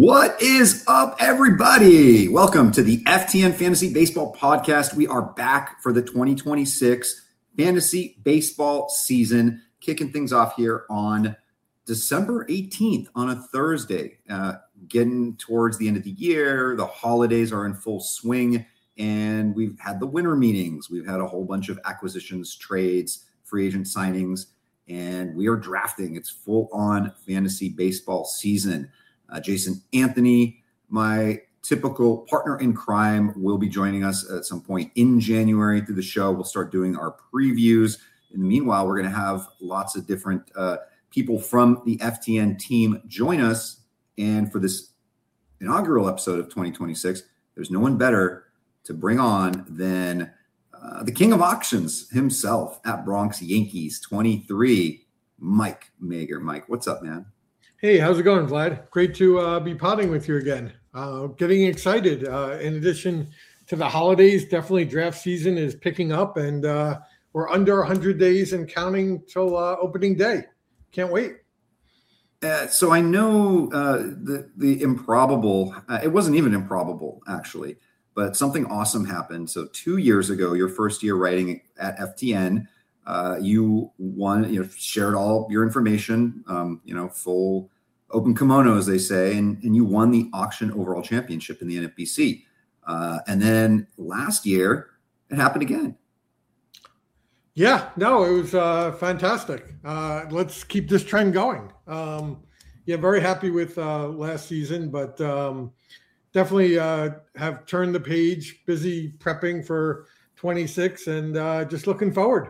What is up, everybody? Welcome to the FTN Fantasy Baseball Podcast. We are back for the 2026 Fantasy Baseball season, kicking things off here on December 18th on a Thursday. Getting towards the end of the year, the holidays are in full swing, and we've had the winter meetings. We've had a whole bunch of acquisitions, trades, free agent signings, and we are drafting. It's full-on fantasy baseball season. Jason Anthony, my typical partner in crime, will be joining us at some point in January through the show. We'll start doing our previews. In the meanwhile, we're going to have lots of different people from the FTN team join us. And for this inaugural episode of 2026, there's no one better to bring on than the king of auctions himself at Bronx Yankees 23, Mike Mager. Mike, what's up, man? Hey, how's it going, Vlad? Great to be potting with you again. Getting excited. In addition to the holidays, definitely draft season is picking up, and we're under 100 days and counting till opening day. Can't wait. So I know the improbable, it wasn't even improbable, actually, but something awesome happened. So 2 years ago, your first year writing at FTN, you won, shared all your information, full open kimono, as they say, and you won the auction overall championship in the NFBC. And then last year, it happened again. Yeah, no, it was fantastic. Let's keep this trend going. Very happy with last season, but definitely have turned the page, busy prepping for 26 and just looking forward.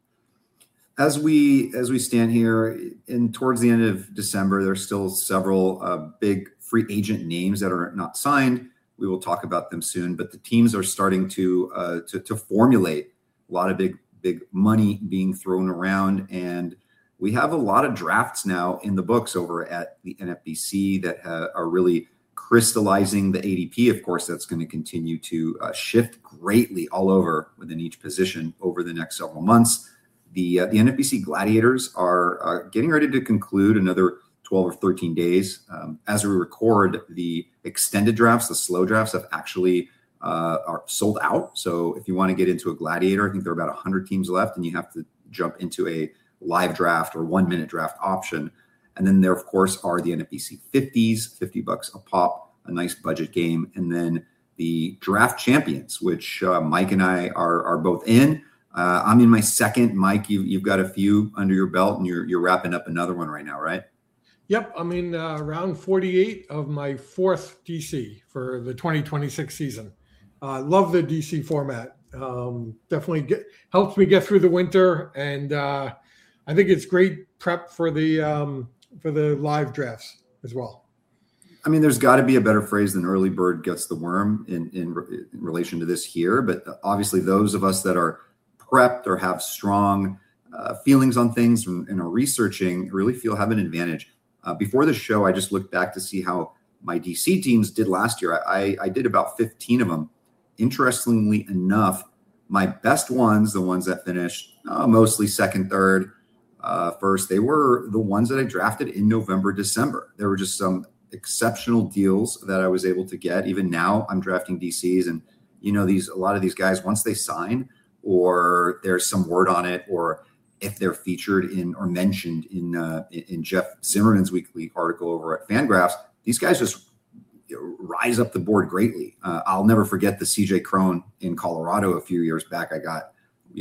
As we stand here and towards the end of December, there's still several big free agent names that are not signed. We will talk about them soon, but the teams are starting to formulate a lot of big money being thrown around, and we have a lot of drafts now in the books over at the NFBC that are really crystallizing the ADP. Of course, that's going to continue to shift greatly all over within each position over the next several months. The NFBC Gladiators are getting ready to conclude another 12 or 13 days. As we record, the extended drafts, the slow drafts, have actually are sold out. So if you want to get into a Gladiator, I think there are about 100 teams left, and you have to jump into a live draft or 1 minute draft option. And then there, of course, are the NFBC 50s, $50 a pop, a nice budget game. And then the Draft Champions, which Mike and I are both in. I'm in my second. Mike, you've got a few under your belt, and you're wrapping up another one right now, right? Yep, I'm in round 48 of my fourth DC for the 2026 season. Love the DC format. Definitely helps me get through the winter, and I think it's great prep for the live drafts as well. I mean, there's got to be a better phrase than early bird gets the worm in relation to this here, but obviously those of us that are prepped or have strong feelings on things and are researching really have an advantage. Before the show, I just looked back to see how my DC teams did last year. I did about 15 of them. Interestingly enough, my best ones, the ones that finished mostly second, third, first, they were the ones that I drafted in November, December. There were just some exceptional deals that I was able to get. Even now, I'm drafting DCs, and a lot of these guys, once they sign, or there's some word on it, or if they're featured in or mentioned in Jeff Zimmerman's weekly article over at Fangraphs, these guys just rise up the board greatly. I'll never forget the CJ Cron in Colorado a few years back. I got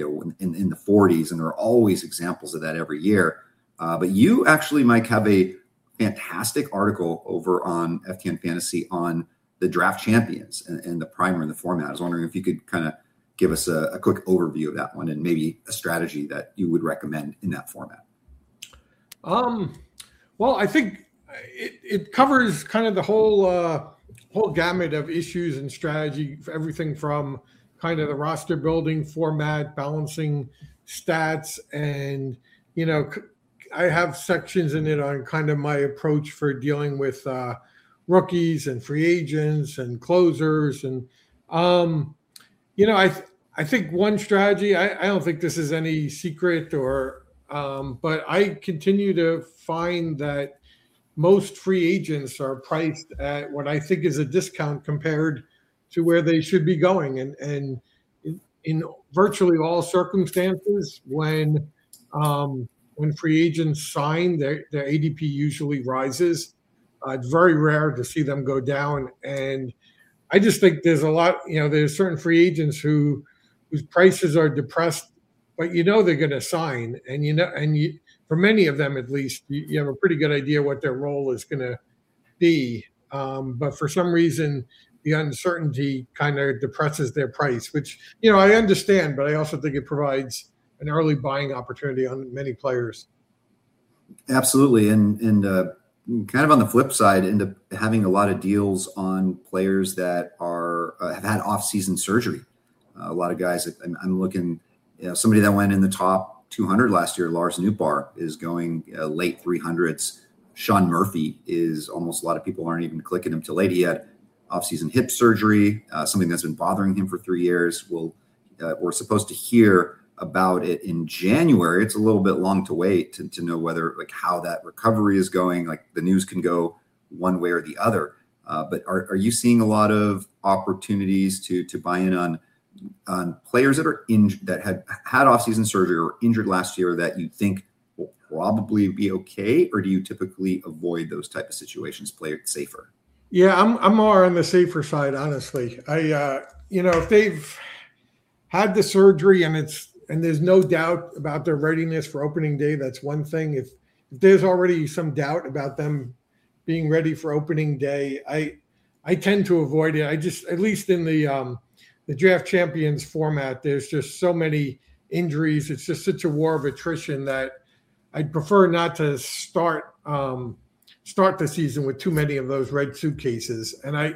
in the 40s, and there are always examples of that every year. But you actually, Mike, have a fantastic article over on FTN Fantasy on the Draft Champions and the primer and the format. I was wondering if you could kind of give us a quick overview of that one and maybe a strategy that you would recommend in that format. Well, I think it covers kind of the whole gamut of issues and strategy, everything from kind of the roster building format, balancing stats, and I have sections in it on kind of my approach for dealing with rookies and free agents and closers, and I think one strategy, I don't think this is any secret, but I continue to find that most free agents are priced at what I think is a discount compared to where they should be going. And in virtually all circumstances, when free agents sign, their ADP usually rises. It's very rare to see them go down. And I just think there's there's certain free agents whose prices are depressed, but they're going to sign, and for many of them at least, you have a pretty good idea what their role is going to be. But for some reason, the uncertainty kind of depresses their price, which I understand, but I also think it provides an early buying opportunity on many players. Absolutely, and kind of on the flip side, end up having a lot of deals on players that are have had off-season surgery. A lot of guys. I'm looking. Somebody that went in the top 200 last year, Lars Nootbaar, is going late 300s. Sean Murphy is almost, a lot of people aren't even clicking him till late. He had off-season hip surgery, something that's been bothering him for 3 years. We're supposed to hear about it in January. It's a little bit long to wait to know whether, like, how that recovery is going. Like, the news can go one way or the other. But are you seeing a lot of opportunities to buy in on players that are that had off-season surgery or injured last year that you think will probably be okay, or do you typically avoid those type of situations, play it safer? Yeah, I'm more on the safer side, honestly. If they've had the surgery and there's no doubt about their readiness for opening day, that's one thing. If there's already some doubt about them being ready for opening day, I tend to avoid it. At least in the draft champions format, there's just so many injuries. It's just such a war of attrition that I'd prefer not to start the season with too many of those red suitcases. And I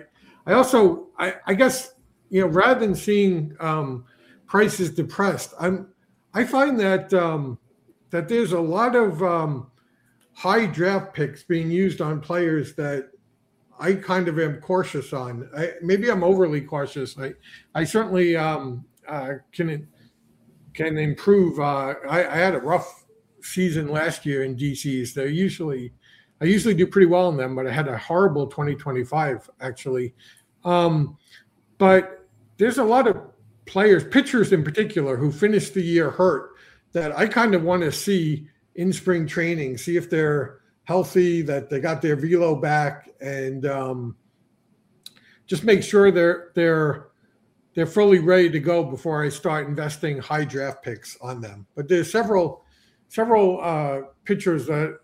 guess, rather than seeing prices depressed, I find that that there's a lot of high draft picks being used on players that I kind of am cautious on. Maybe I'm overly cautious. I certainly can improve. I had a rough season last year in DCs. I usually do pretty well in them, but I had a horrible 2025 actually. But there's a lot of players, pitchers in particular, who finished the year hurt that I kind of want to see in spring training, see if they're healthy, that they got their velo back, and just make sure they're fully ready to go before I start investing high draft picks on them. But there's several pitchers that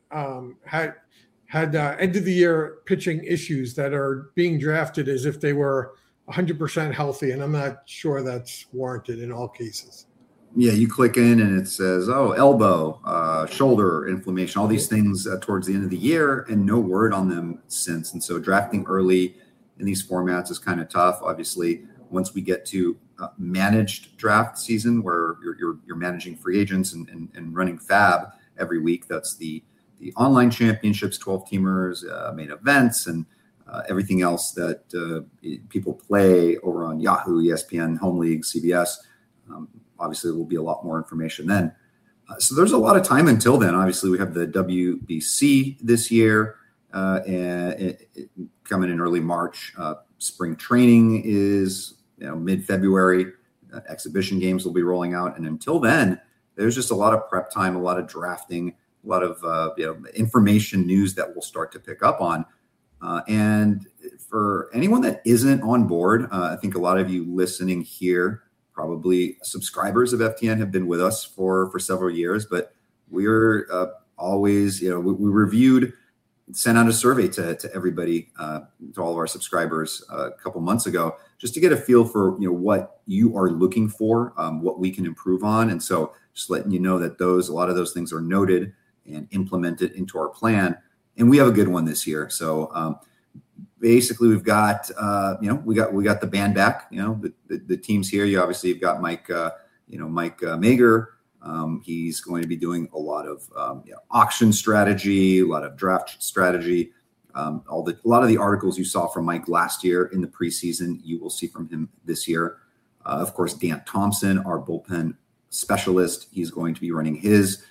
had end of the year pitching issues that are being drafted as if they were 100% healthy, and I'm not sure that's warranted in all cases. Yeah, you click in and it says, elbow, shoulder inflammation, all these things towards the end of the year, and no word on them since. And so drafting early in these formats is kind of tough. Obviously, once we get to managed draft season, where you're managing free agents and running fab every week, that's the online championships, 12-teamers, main events, and everything else that people play over on Yahoo, ESPN, Home League, CBS. Obviously, there will be a lot more information then. So there's a lot of time until then. Obviously, we have the WBC this year and coming in early March. Spring training is mid-February. Exhibition games will be rolling out. And until then, there's just a lot of prep time, a lot of drafting, a lot of information, news that we'll start to pick up on. And for anyone that isn't on board, I think a lot of you listening here, probably subscribers of FTN, have been with us for several years, but we're always, we reviewed, sent out a survey to everybody, to all of our subscribers a couple months ago, just to get a feel for, what you are looking for, what we can improve on. And so just letting you know that a lot of those things are noted and implemented into our plan. And we have a good one this year. So, basically, we've got, we got the band back. The teams here. You obviously have got Mike, Mike Mager. He's going to be doing a lot of auction strategy, a lot of draft strategy. A lot of the articles you saw from Mike last year in the preseason, you will see from him this year. Of course, Dan Thompson, our bullpen specialist, he's going to be running his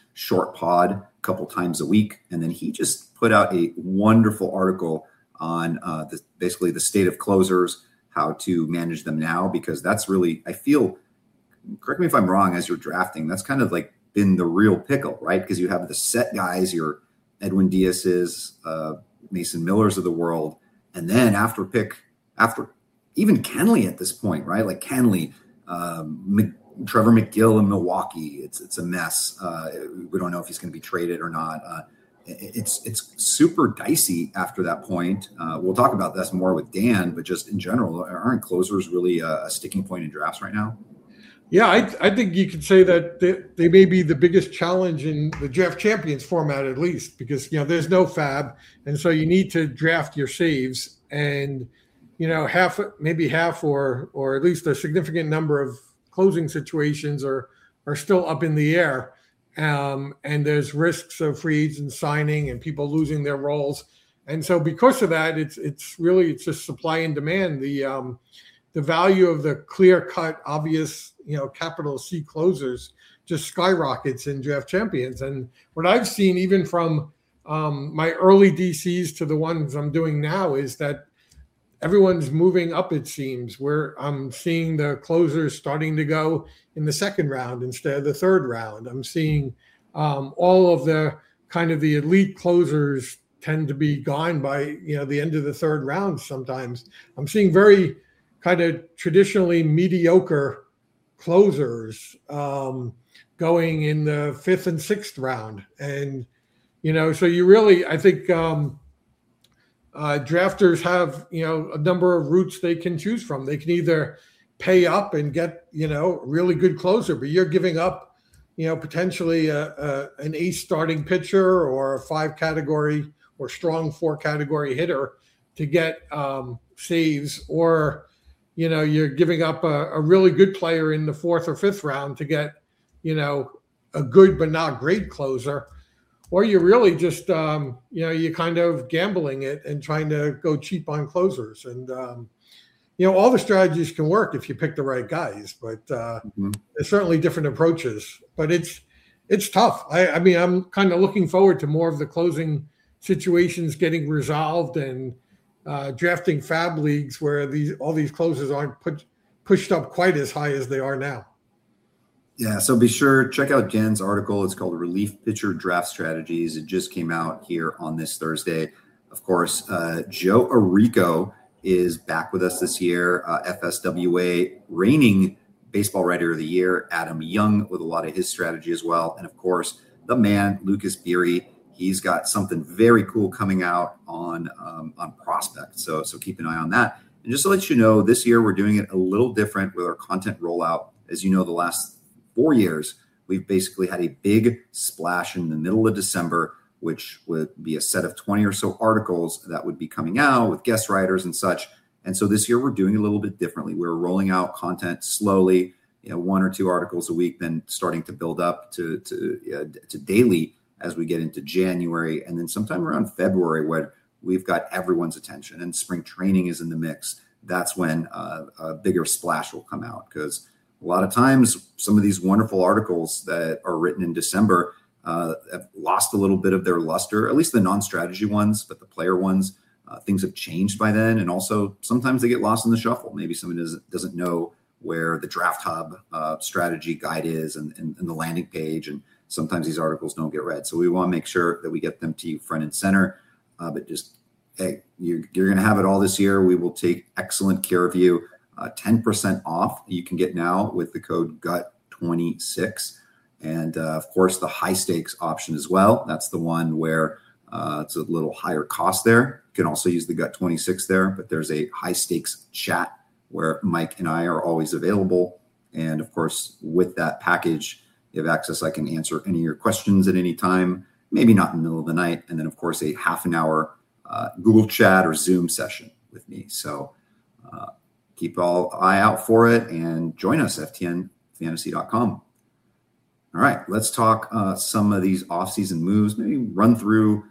short pod a couple times a week. And then he just put out a wonderful article on basically the state of closers, how to manage them now, because that's really, I feel, correct me if I'm wrong, as you're drafting, that's kind of like been the real pickle, right? Because you have the set guys, your Edwin Diaz's, Mason Millers of the world. And then after even Kenley at this point, right? Like Kenley, Trevor McGill in Milwaukee, it's a mess. We don't know if he's going to be traded or not. It's super dicey after that point. We'll talk about this more with Dan, but just in general, aren't closers really a sticking point in drafts right now? Yeah, I think you could say that they may be the biggest challenge in the draft champions format, at least, because there's no fab, and so you need to draft your saves, and half or at least a significant number of closing situations are still up in the air, and there's risks of free agents signing and people losing their roles, and so because of that, it's just supply and demand. The value of the clear-cut, obvious, capital C closers just skyrockets in draft champions. And what I've seen, even from my early DCs to the ones I'm doing now, is that everyone's moving up, it seems, where I'm seeing the closers starting to go in the second round instead of the third round. I'm seeing all of the kind of the elite closers tend to be gone by, the end of the third round sometimes. I'm seeing very kind of traditionally mediocre closers going in the fifth and sixth round. And, so you really, I think drafters have, a number of routes they can choose from. They can either pay up and get, a really good closer, but you're giving up, potentially an ace starting pitcher or a 5-category or strong 4-category hitter to get saves, or you're giving up a really good player in the 4th or 5th round to get, a good but not great closer, or you're really just, you're kind of gambling it and trying to go cheap on closers. And, all the strategies can work if you pick the right guys, but there's certainly different approaches. But it's tough. I mean, I'm kind of looking forward to more of the closing situations getting resolved and drafting fab leagues where all these closers aren't pushed up quite as high as they are now. Yeah, so be sure check out Jen's article. It's called Relief Pitcher Draft Strategies. It just came out here on this Thursday. Of course, Joe Arrico is back with us this year. FSWA reigning baseball writer of the year. Adam Young with a lot of his strategy as well, and of course the man Lucas Beery. He's got something very cool coming out on Prospect. So keep an eye on that. And just to let you know, this year we're doing it a little different with our content rollout. As you know, the last 4 years, we've basically had a big splash in the middle of December, which would be a set of 20 or so articles that would be coming out with guest writers and such. And so this year we're doing a little bit differently. We're rolling out content slowly, 1 or 2 articles a week, then starting to build up to daily as we get into January, and then sometime around February, where we've got everyone's attention and spring training is in the mix. That's when a bigger splash will come out, because a lot of times some of these wonderful articles that are written in December have lost a little bit of their luster, at least the non-strategy ones, but the player ones, things have changed by then. And also sometimes they get lost in the shuffle. Maybe someone doesn't know where the Draft Hub strategy guide is and the landing page, and sometimes these articles don't get read. So we want to make sure that we get them to you front and center. But just, hey, you're going to have it all this year. We will take excellent care of you. 10% off you can get now with the code GUT26. And of course, the high stakes option as well. That's the one where it's a little higher cost there. You can also use the GUT26 there, but there's a high stakes chat where Mike and I are always available. And of course, with that package, you have access. I can answer any of your questions at any time, maybe not in the middle of the night. And then, of course, a half an hour Google Chat or Zoom session with me. So keep all eye out for it and join us, ftnfantasy.com. All right, let's talk some of these offseason moves, maybe run through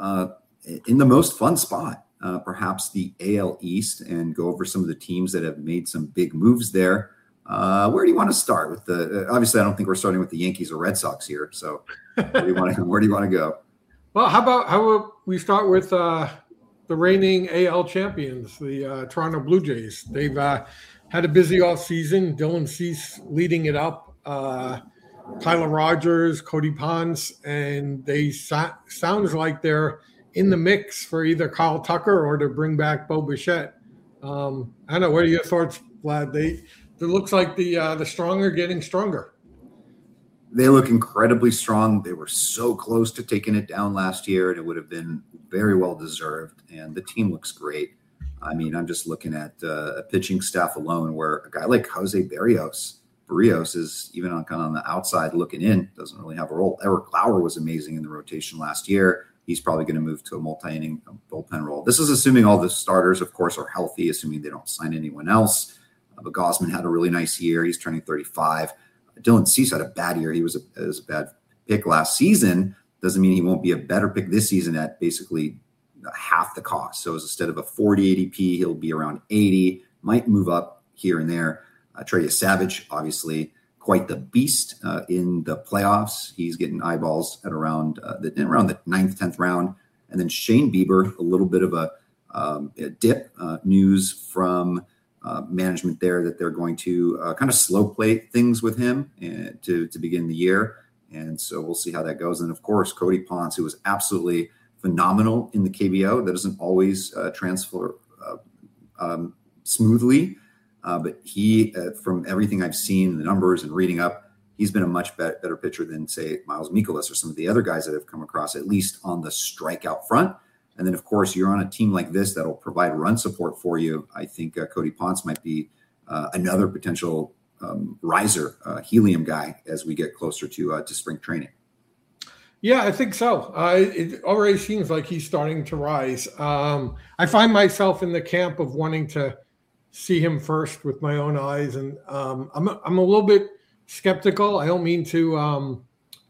in the most fun spot, perhaps the AL East, and go over some of the teams that have made some big moves there. Where do you want to start with the? Obviously, I don't think we're starting with the Yankees or Red Sox here. So, where do you want to go? Well, how about we start with the reigning AL champions, the Toronto Blue Jays. They've had a busy offseason. Dylan Cease leading it up. Tyler Rogers, Cody Ponce, and they sounds like they're in the mix for either Kyle Tucker or to bring back Bo Bichette. I don't know. What are your thoughts, Vlad? It looks like the strong are getting stronger. They look incredibly strong. They were so close to taking it down last year, and it would have been very well deserved. And the team looks great. I mean, I'm just looking at a pitching staff alone where a guy like Jose Barrios is even on the outside looking in, doesn't really have a role. Eric Lauer was amazing in the rotation last year. He's probably going to move to a multi-inning bullpen role. This is assuming all the starters, of course, are healthy, assuming they don't sign anyone else. But Gausman had a really nice year. He's turning 35. Dylan Cease had a bad year. He was a bad pick last season. Doesn't mean he won't be a better pick this season at basically half the cost. So instead of a 40 ADP, he'll be around 80, might move up here and there. Trey Savage, obviously, quite the beast in the playoffs. He's getting eyeballs at around the 9th, 10th round. And then Shane Bieber, a little bit of a dip. News from management there that they're going to kind of slow play things with him to begin the year. And so we'll see how that goes. And, of course, Cody Ponce, who was absolutely phenomenal in the KBO. That doesn't always transfer smoothly. But he, from everything I've seen, the numbers and reading up, he's been a much better pitcher than, say, Miles Mikolas or some of the other guys that have come across, at least on the strikeout front. And then, of course, you're on a team like this that'll provide run support for you. I think Cody Ponce might be another potential riser, helium guy as we get closer to spring training. Yeah, I think so. It already seems like he's starting to rise. I find myself in the camp of wanting to see him first with my own eyes, and I'm a little bit skeptical. I don't mean to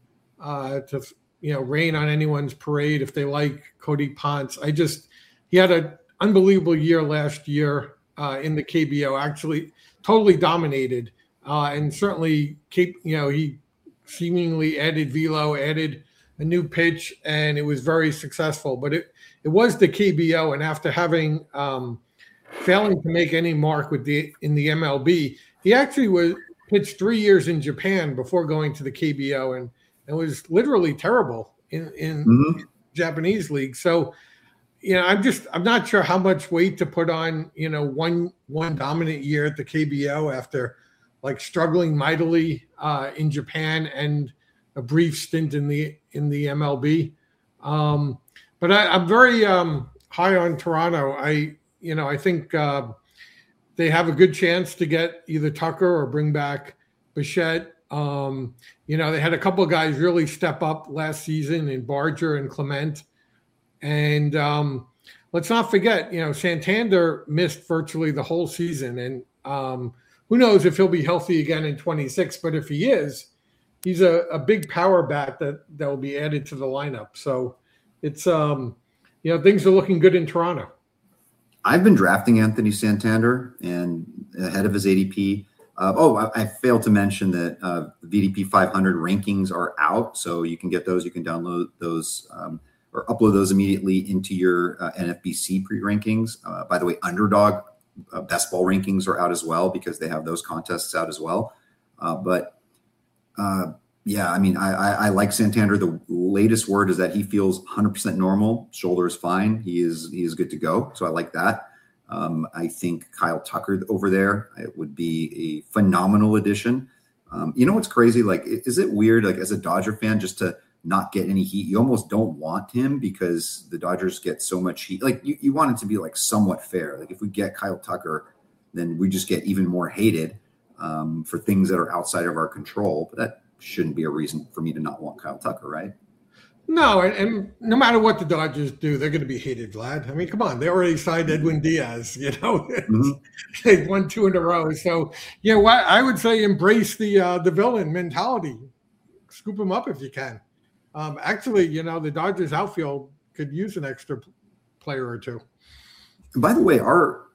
rain on anyone's parade if they like Cody Ponce. He had an unbelievable year last year in the KBO. Actually, totally dominated, and certainly he seemingly added velo, added a new pitch, and it was very successful. But it was the KBO, and after having failing to make any mark in the MLB, he actually pitched 3 years in Japan before going to the KBO, and was literally terrible in Japanese league. So, I'm not sure how much weight to put on, one dominant year at the KBO after like struggling mightily in Japan and a brief stint in the MLB. But I'm very high on Toronto. I think they have a good chance to get either Tucker or bring back Bichette. They had a couple of guys really step up last season in Barger and Clement. And let's not forget, Santander missed virtually the whole season. And who knows if he'll be healthy again in 26. But if he is, he's a big power bat that will be added to the lineup. So it's, things are looking good in Toronto. I've been drafting Anthony Santander and ahead of his ADP. I failed to mention that the VDP 500 rankings are out, so you can get those. You can download those or upload those immediately into your NFBC pre-rankings. By the way, Underdog best ball rankings are out as well because they have those contests out as well. I like Santander. The latest word is that he feels 100% normal. Shoulder is fine. He is good to go. So I like that. I think Kyle Tucker over there, it would be a phenomenal addition. What's crazy? Like, is it weird, like as a Dodger fan, just to not get any heat? You almost don't want him because the Dodgers get so much heat. Like you want it to be like somewhat fair. Like if we get Kyle Tucker, then we just get even more hated for things that are outside of our control. But that shouldn't be a reason for me to not want Kyle Tucker, right? No, and no matter what the Dodgers do, they're going to be hated, Vlad. I mean, come on. They already signed Edwin Diaz, They've won 2 in a row. So, I would say embrace the villain mentality. Scoop him up if you can. The Dodgers outfield could use an extra player or two. And by the way, our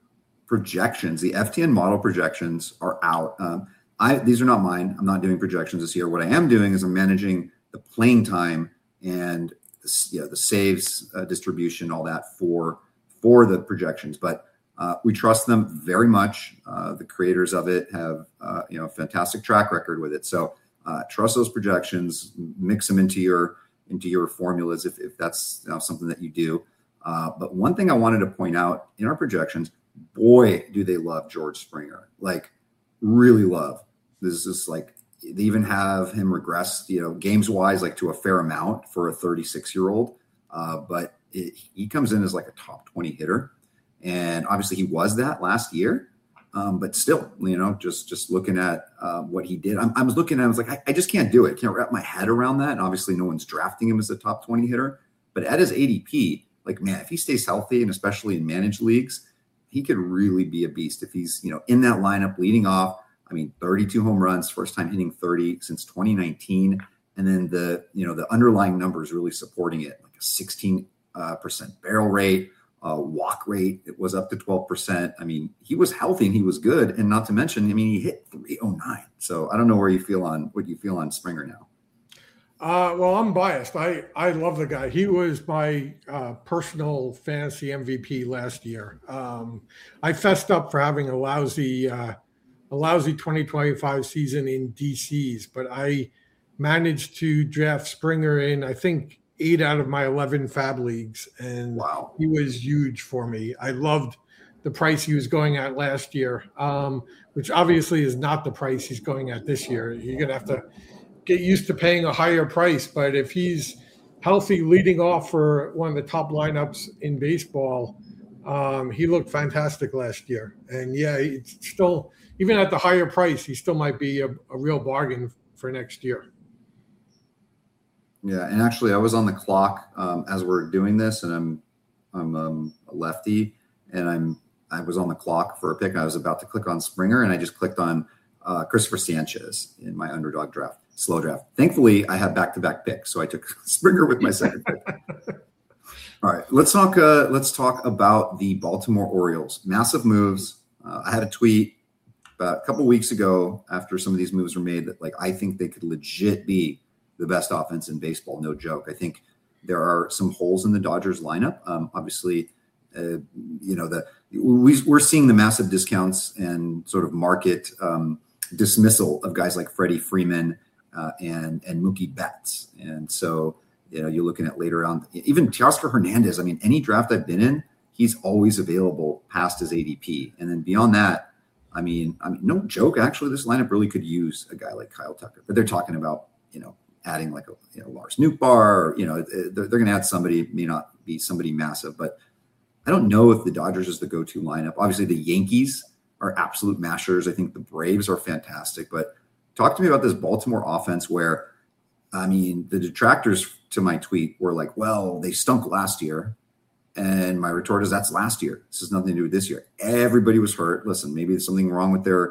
projections, the FTN model projections are out. These are not mine. I'm not doing projections this year. What I am doing is I'm managing the playing time and the saves distribution, all that for the projections. But we trust them very much. The creators of it have a fantastic track record with it. So trust those projections, mix them into your formulas if that's something that you do. But one thing I wanted to point out in our projections, boy, do they love George Springer. Like, really love. This is like, they even have him regress, games wise, like to a fair amount for a 36-year-old. But he comes in as like a top 20 hitter. And obviously he was that last year. But still, just looking at what he did, I was looking at it, I was like, I just can't do it. I can't wrap my head around that. And obviously no one's drafting him as a top 20 hitter. But at his ADP, like, man, if he stays healthy, and especially in managed leagues, he could really be a beast if he's, in that lineup leading off. 32 home runs, first time hitting 30 since 2019. And then the underlying numbers really supporting it, like a 16% barrel rate, walk rate. It was up to 12%. He was healthy and he was good. And not to mention, he hit 309. So I don't know what you feel on Springer now. Well, I'm biased. I love the guy. He was my personal fantasy MVP last year. I fessed up for having a lousy 2025 season in DCs, but I managed to draft Springer in, I think, 8 out of my 11 fab leagues. And wow, he was huge for me. I loved the price he was going at last year, which obviously is not the price he's going at this year. You're going to have to get used to paying a higher price. But if he's healthy leading off for one of the top lineups in baseball, he looked fantastic last year. And yeah, it's still, even at the higher price, he still might be a real bargain for next year. Yeah, and actually, I was on the clock as we're doing this, and I'm a lefty, and I was on the clock for a pick. I was about to click on Springer, and I just clicked on Christopher Sanchez in my underdog draft, slow draft. Thankfully, I had back-to-back picks, so I took Springer with my second pick. All right, let's talk about the Baltimore Orioles. Massive moves. I had a tweet about a couple weeks ago after some of these moves were made that, like, I think they could legit be the best offense in baseball. No joke. I think there are some holes in the Dodgers lineup. Obviously, we're seeing the massive discounts and sort of market dismissal of guys like Freddie Freeman and Mookie Betts. And so, you're looking at later on, even Teoscar Hernandez. Any draft I've been in, he's always available past his ADP. And then beyond that, no joke. Actually, this lineup really could use a guy like Kyle Tucker, but they're talking about, adding like a Lars Nootbaar, or, they're going to add somebody, may not be somebody massive, but I don't know if the Dodgers is the go-to lineup. Obviously, the Yankees are absolute mashers. I think the Braves are fantastic, but talk to me about this Baltimore offense where, the detractors to my tweet were like, well, they stunk last year. And my retort is, that's last year. This has nothing to do with this year. Everybody was hurt. Listen, maybe there's something wrong with their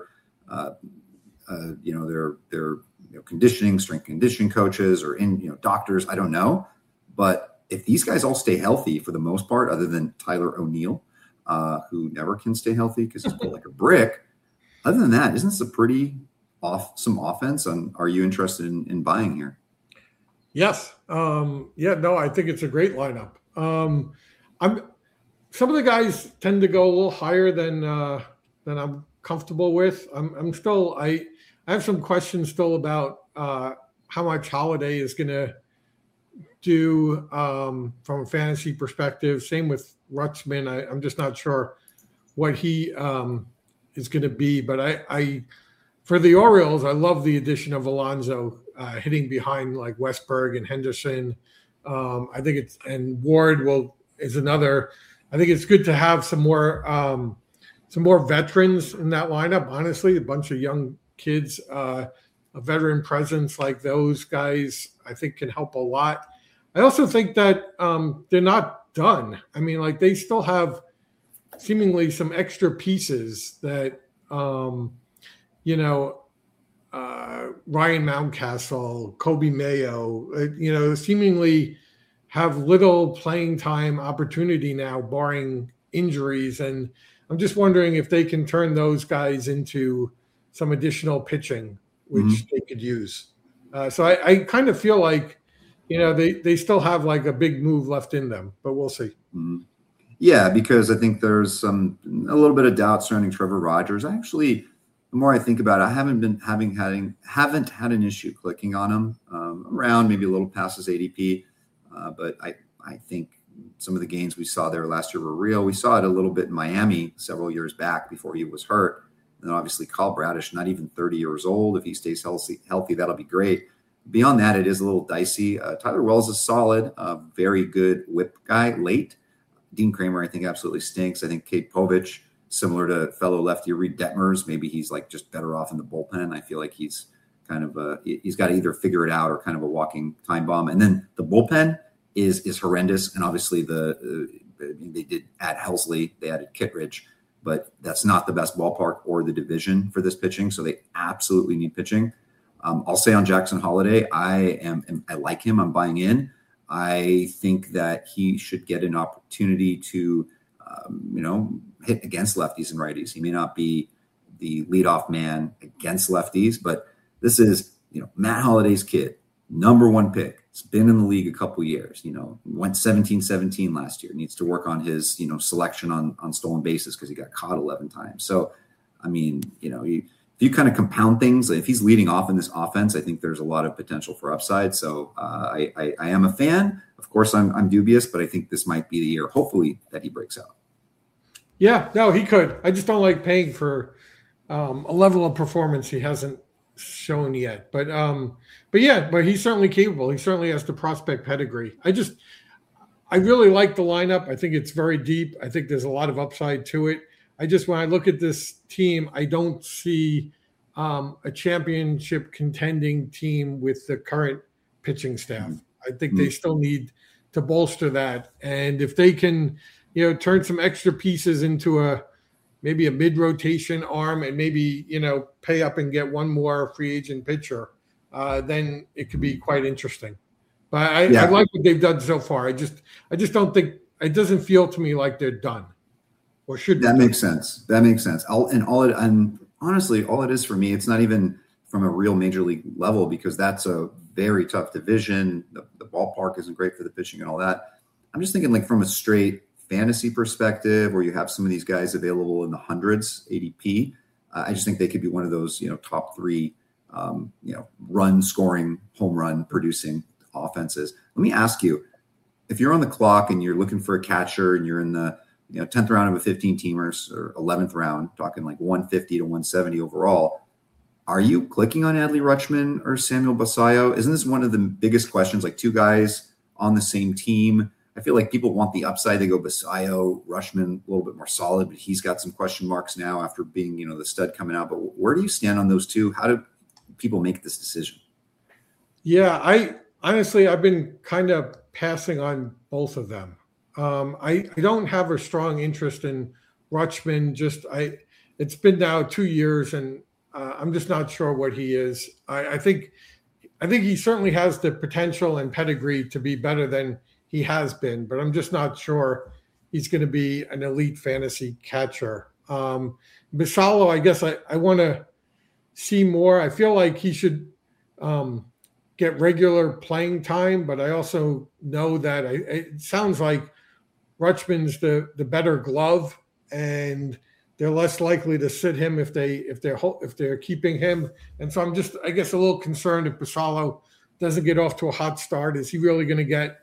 conditioning, strength conditioning coaches, or doctors. I don't know. But if these guys all stay healthy for the most part, other than Tyler O'Neill, who never can stay healthy because he's built like a brick. Other than that, isn't this a pretty some offense? And are you interested in buying here? Yes. I think it's a great lineup. Some of the guys tend to go a little higher than I'm comfortable with. I have some questions still about how much Holiday is going to do from a fantasy perspective. Same with Rutschman. I'm just not sure what he is going to be. But I for the Orioles, I love the addition of Alonso hitting behind like Westberg and Henderson. I think and Ward is another. I think it's good to have some more veterans in that lineup. Honestly, a bunch of young kids, a veteran presence like those guys, I think can help a lot. I also think that they're not done. They still have seemingly some extra pieces that, Ryan Mountcastle, Kobe Mayo, seemingly have little playing time opportunity now, barring injuries. And I'm just wondering if they can turn those guys into some additional pitching, which they could use. So I kind of feel like, they still have like a big move left in them, but we'll see. Yeah, because I think there's a little bit of doubt surrounding Trevor Rogers. Actually, the more I think about it, I haven't had an issue clicking on him around maybe a little past his ADP, but I think some of the gains we saw there last year were real. We saw it a little bit in Miami several years back before he was hurt. And then obviously Kyle Bradish, not even 30 years old. If he stays healthy, that'll be great. Beyond that, it is a little dicey. Tyler Wells is solid, very good whip guy late. Dean Kramer, I think, absolutely stinks. I think Kate Povich, similar to fellow lefty Reed Detmers, maybe he's like just better off in the bullpen. I feel like he's kind of he's got to either figure it out or kind of a walking time bomb. And then the bullpen is horrendous. And obviously they did add Helsley, they added Kittredge, but that's not the best ballpark or the division for this pitching. So they absolutely need pitching. I'll say on Jackson Holiday, I like him. I'm buying in. I think that he should get an opportunity to, hit against lefties and righties. He may not be the leadoff man against lefties, but this is, Matt Holliday's kid, number one pick. He's been in the league a couple years, went 17-17 last year, needs to work on his, selection on stolen bases because he got caught 11 times. So, I mean, if you kind of compound things, if he's leading off in this offense, I think there's a lot of potential for upside. So I am a fan. Of course, I'm dubious, but I think this might be the year, hopefully, that he breaks out. Yeah, no, he could. I just don't like paying for a level of performance he hasn't shown yet. But he's certainly capable. He certainly has the prospect pedigree. I really like the lineup. I think it's very deep. I think there's a lot of upside to it. When I look at this team, I don't see a championship contending team with the current pitching staff. I think they still need to bolster that. And if they can, turn some extra pieces into maybe a mid-rotation arm and maybe, pay up and get one more free agent pitcher, then it could be quite interesting. But I like what they've done so far. I just don't think it doesn't feel to me like they're done. Or should that makes sense? And honestly, all it is for me, it's not even from a real major league level because that's a very tough division. The ballpark isn't great for the pitching and all that. I'm just thinking like from a straight fantasy perspective, where you have some of these guys available in the hundreds ADP. I just think they could be one of those, top three, run scoring, home run producing offenses. Let me ask you, if you're on the clock and you're looking for a catcher and you're in the 10th round of a 15-teamers or 11th round, talking like 150 to 170 overall, are you clicking on Adley Rutschman or Samuel Basallo? Isn't this one of the biggest questions, like two guys on the same team? I feel like people want the upside. They go Basallo, Rutschman, a little bit more solid, but he's got some question marks now after being, the stud coming out. But where do you stand on those two? How do people make this decision? Yeah, I've been kind of passing on both of them. I don't have a strong interest in Rutschman. It's been now 2 years, and I'm just not sure what he is. I think he certainly has the potential and pedigree to be better than he has been, but I'm just not sure he's going to be an elite fantasy catcher. Basallo, I guess I want to see more. I feel like he should get regular playing time, but I also know that it sounds like Rutschman's the better glove, and they're less likely to sit him if they're keeping him. And so I'm just, I guess, a little concerned if Basallo doesn't get off to a hot start. Is he really going to get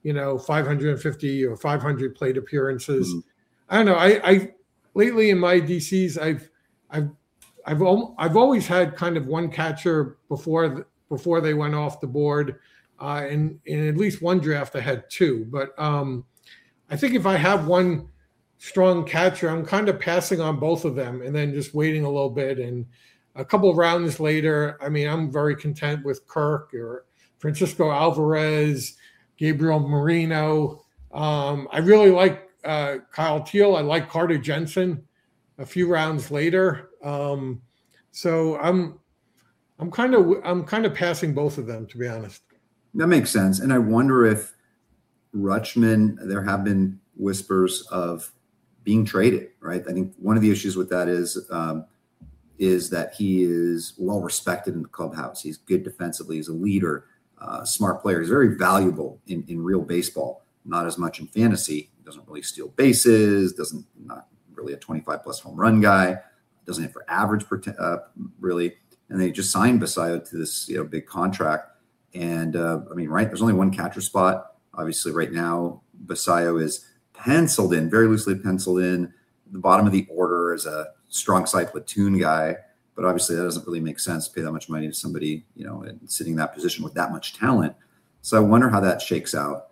550 or 500 plate appearances? Mm-hmm. I don't know. I lately in my DCs, I've always had kind of one catcher before they went off the board. In at least one draft, I had two, but I think if I have one strong catcher, I'm kind of passing on both of them and then just waiting a little bit. And a couple of rounds later, I'm very content with Kirk or Francisco Alvarez, Gabriel Moreno. I really like Kyle Teal. I like Carter Jensen a few rounds later. So I'm kind of passing both of them, to be honest. That makes sense. And I wonder if Rutschman, there have been whispers of being traded, right? I think one of the issues with that is that he is well respected in the clubhouse. He's good defensively. He's a leader, smart player. He's very valuable in real baseball, not as much in fantasy. He doesn't really steal bases, not really a 25 plus home run guy, doesn't hit for average really. And they just signed Basallo to this big contract. And right, there's only one catcher spot. Obviously, right now, Basallo is penciled in, very loosely penciled in. The bottom of the order is a strong side platoon guy, but obviously that doesn't really make sense to pay that much money to somebody, sitting in that position with that much talent. So I wonder how that shakes out.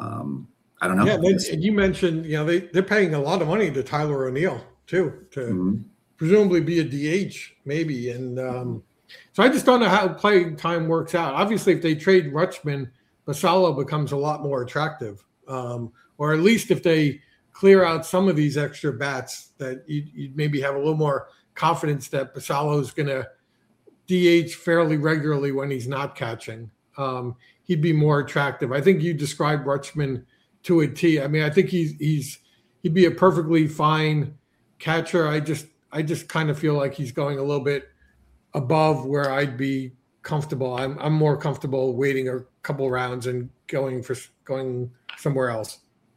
I don't know. Yeah, and you mentioned, they're paying a lot of money to Tyler O'Neill too, to presumably be a DH maybe. And so I just don't know how playing time works out. Obviously, if they trade Rutschman, Basallo becomes a lot more attractive. Or at least if they clear out some of these extra bats, that you'd maybe have a little more confidence that Basallo is going to DH fairly regularly when he's not catching. He'd be more attractive. I think you described Rutschman to a T. I mean, I think he'd be a perfectly fine catcher. I just kind of feel like he's going a little bit above where I'd be comfortable. I'm more comfortable waiting a couple rounds and going somewhere else.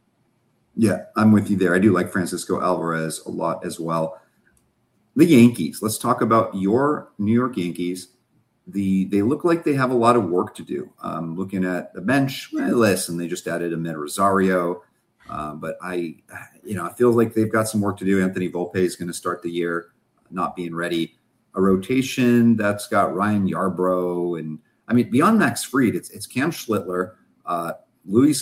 Yeah, I'm with you there. I do like Francisco Alvarez a lot as well. The Yankees. Let's talk about your New York Yankees. They look like they have a lot of work to do. Looking at the bench, listen, they just added Amed Rosario. But I feel like they've got some work to do. Anthony Volpe is going to start the year not being ready. A rotation that's got Ryan Yarbrough and beyond Max Fried, it's Cam Schlittler, Luis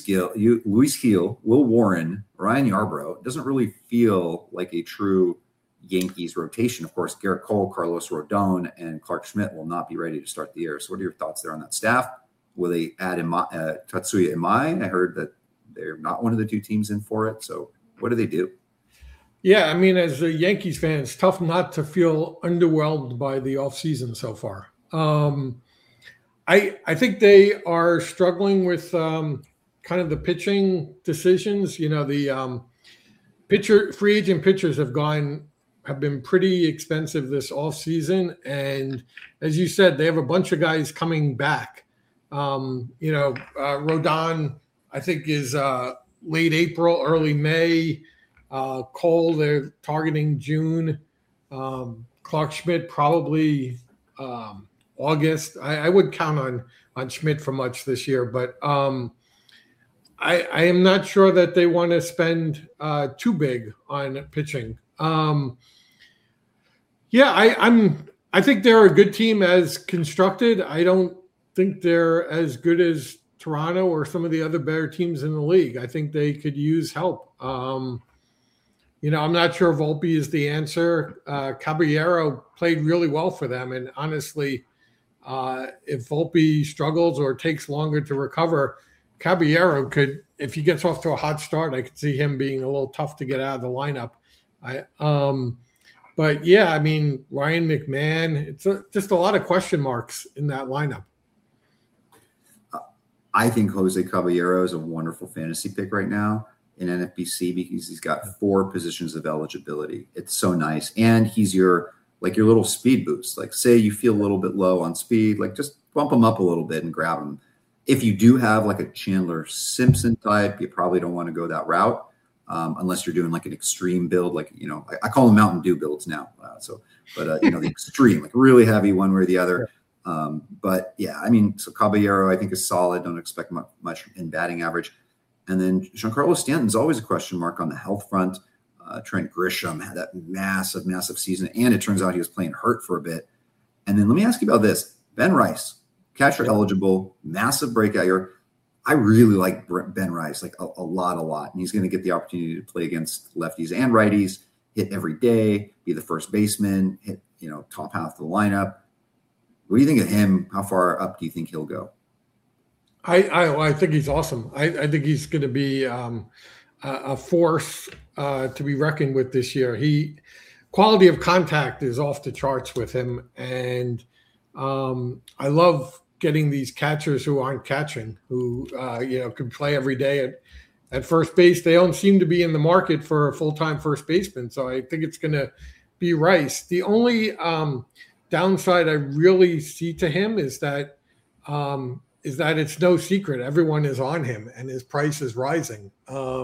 Gil, Will Warren, Ryan Yarbrough. It doesn't really feel like a true Yankees rotation. Of course, Garrett Cole, Carlos Rodon, and Clark Schmidt will not be ready to start the year. So what are your thoughts there on that staff? Will they add Tatsuya Imai? I heard that they're not one of the two teams in for it. So what do they do? Yeah, as a Yankees fan, it's tough not to feel underwhelmed by the offseason so far. I think they are struggling with kind of the pitching decisions. The free agent pitchers have been pretty expensive this offseason. And as you said, they have a bunch of guys coming back. Rodon, I think, is late April, early May. Cole, they're targeting June. Clark Schmidt, probably August. I would count on Schmidt for much this year, but I am not sure that they want to spend too big on pitching. I think they're a good team as constructed. I don't think they're as good as Toronto or some of the other better teams in the league. I think they could use help. I'm not sure Volpe is the answer. Caballero played really well for them. And honestly, if Volpe struggles or takes longer to recover, Caballero could, if he gets off to a hot start, I could see him being a little tough to get out of the lineup. Ryan McMahon, it's just a lot of question marks in that lineup. I think Jose Caballero is a wonderful fantasy pick right now in NFBC because he's got 4 positions of eligibility. It's so nice. And he's your little speed boost. Like, say you feel a little bit low on speed, just bump him up a little bit and grab him. If you do have a Chandler Simpson type, you probably don't want to go that route unless you're doing an extreme build. I call them Mountain Dew builds now. The extreme, really heavy one way or the other. So Caballero, I think, is solid. Don't expect much in batting average. And then Giancarlo Stanton's always a question mark on the health front. Trent Grisham had that massive, massive season, and it turns out he was playing hurt for a bit. And then let me ask you about this. Ben Rice, catcher eligible, massive breakout year. I really like Ben Rice, a lot. And he's going to get the opportunity to play against lefties and righties, hit every day, be the first baseman, hit, top half of the lineup. What do you think of him? How far up do you think he'll go? I think he's awesome. I think he's going to be a force to be reckoned with this year. Quality of contact is off the charts with him, and I love getting these catchers who aren't catching, who can play every day at at first base. They don't seem to be in the market for a full-time first baseman, so I think it's going to be Rice. The only downside I really see to him is that it's no secret everyone is on him and his price is rising.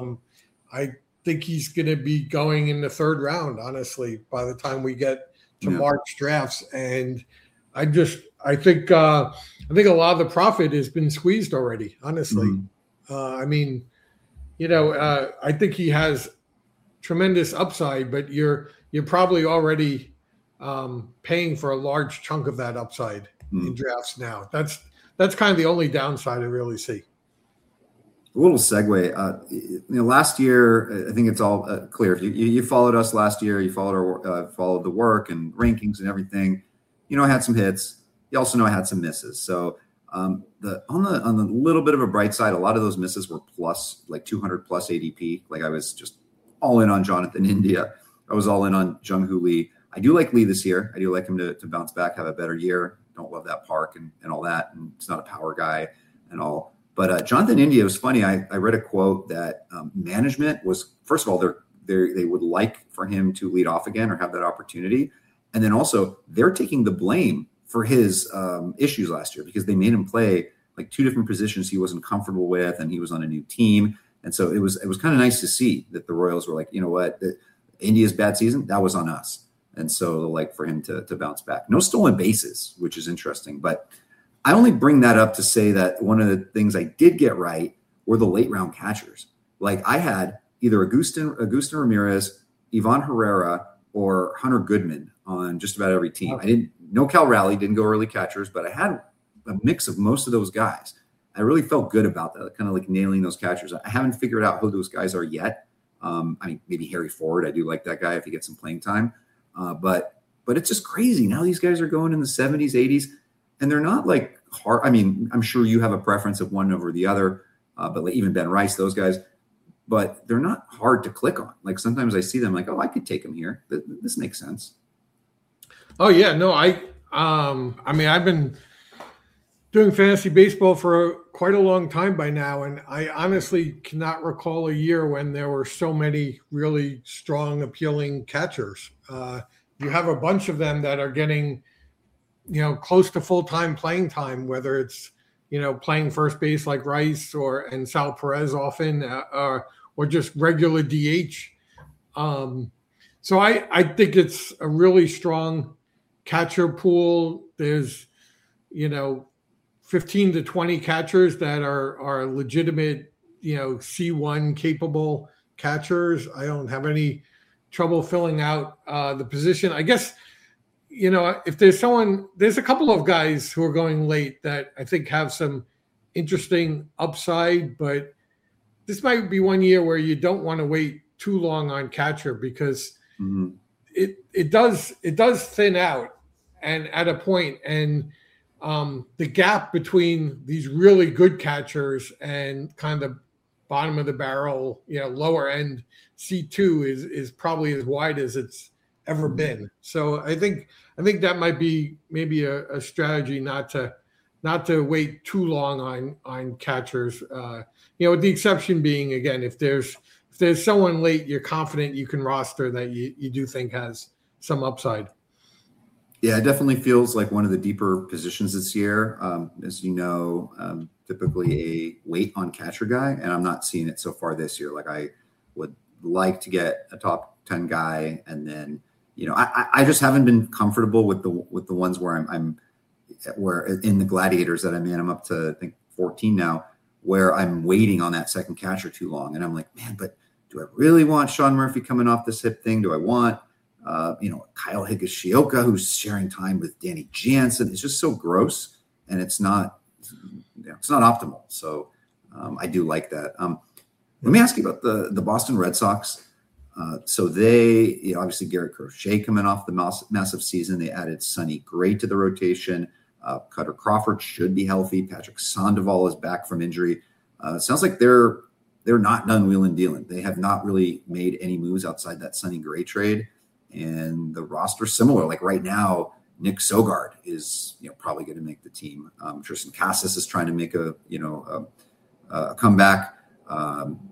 I think he's going to be going in the third round, honestly, by the time we get to March drafts. And I think a lot of the profit has been squeezed already, honestly. I mean, I think he has tremendous upside, but you're probably already paying for a large chunk of that upside in drafts now. That's kind of the only downside I really see. A little segue. Last year, I think it's all clear. If you followed us last year, you followed the work and rankings and everything. I had some hits. You also know I had some misses. So on the little bit of a bright side, a lot of those misses were plus, like 200 plus ADP. Like I was just all in on Jonathan India. I was all in on Jung-Hoo Lee. I do like Lee this year. I do like him to bounce back, have a better year. Don't love that park and all that. And he's not a power guy and all. But Jonathan India was funny. I read a quote that management was, first of all, they would like for him to lead off again or have that opportunity. And then also they're taking the blame for his issues last year because they made him play like two different positions he wasn't comfortable with, and he was on a new team. And so it was kind of nice to see that the Royals were like, you know what, India's bad season, that was on us. And so like for him to bounce back. No stolen bases, which is interesting. But I only bring that up to say that one of the things I did get right were the late round catchers. Like I had either Agustin Ramirez, Ivan Herrera, or Hunter Goodman on just about every team. No Cal Raleigh, didn't go early catchers, but I had a mix of most of those guys. I really felt good about that, kind of like nailing those catchers. I haven't figured out who those guys are yet. Maybe Harry Ford. I do like that guy if he gets some playing time. But it's just crazy. Now these guys are going in the 70s, 80s, and they're not like hard. I mean, I'm sure you have a preference of one over the other, but like even Ben Rice, those guys, but they're not hard to click on. Like sometimes I see them like, oh, I could take him here. This makes sense. Oh yeah, no, I've been doing fantasy baseball for quite a long time by now, and I honestly cannot recall a year when there were so many really strong, appealing catchers. You have a bunch of them that are getting, close to full-time playing time, whether it's, playing first base like Rice and Sal Perez often, or just regular DH. So I think it's a really strong catcher pool. There's, 15 to 20 catchers that are legitimate, C1 capable catchers. I don't have any trouble filling out the position. I guess, if there's a couple of guys who are going late that I think have some interesting upside, but this might be one year where you don't want to wait too long on catcher because it does thin out and at a point, and the gap between these really good catchers and kind of bottom of the barrel, lower end C2 is probably as wide as it's ever been. So I think that might be maybe a strategy not to wait too long on catchers. With the exception being, again, if there's someone late you're confident you can roster that you do think has some upside. Yeah, it definitely feels like one of the deeper positions this year. As you know, typically a wait on catcher guy, and I'm not seeing it so far this year. Like I would like to get a top 10 guy, and then I just haven't been comfortable with the ones where I'm where in the gladiators that I'm in. I'm up to I think 14 now, where I'm waiting on that second catcher too long, and I'm like, man, but do I really want Sean Murphy coming off this hip thing? Do I want Kyle Higashioka, who's sharing time with Danny Jansen? It's just so gross, and it's not optimal. So I do like that. Let me ask you about the Boston Red Sox. So they, obviously Garrett Crochet coming off the massive season. They added Sonny Gray to the rotation. Cutter Crawford should be healthy. Patrick Sandoval is back from injury. Sounds like they're not done wheeling and dealing. They have not really made any moves outside that Sonny Gray trade. And the roster similar. Like right now, Nick Sogard is probably going to make the team. Tristan Casas is trying to make a comeback.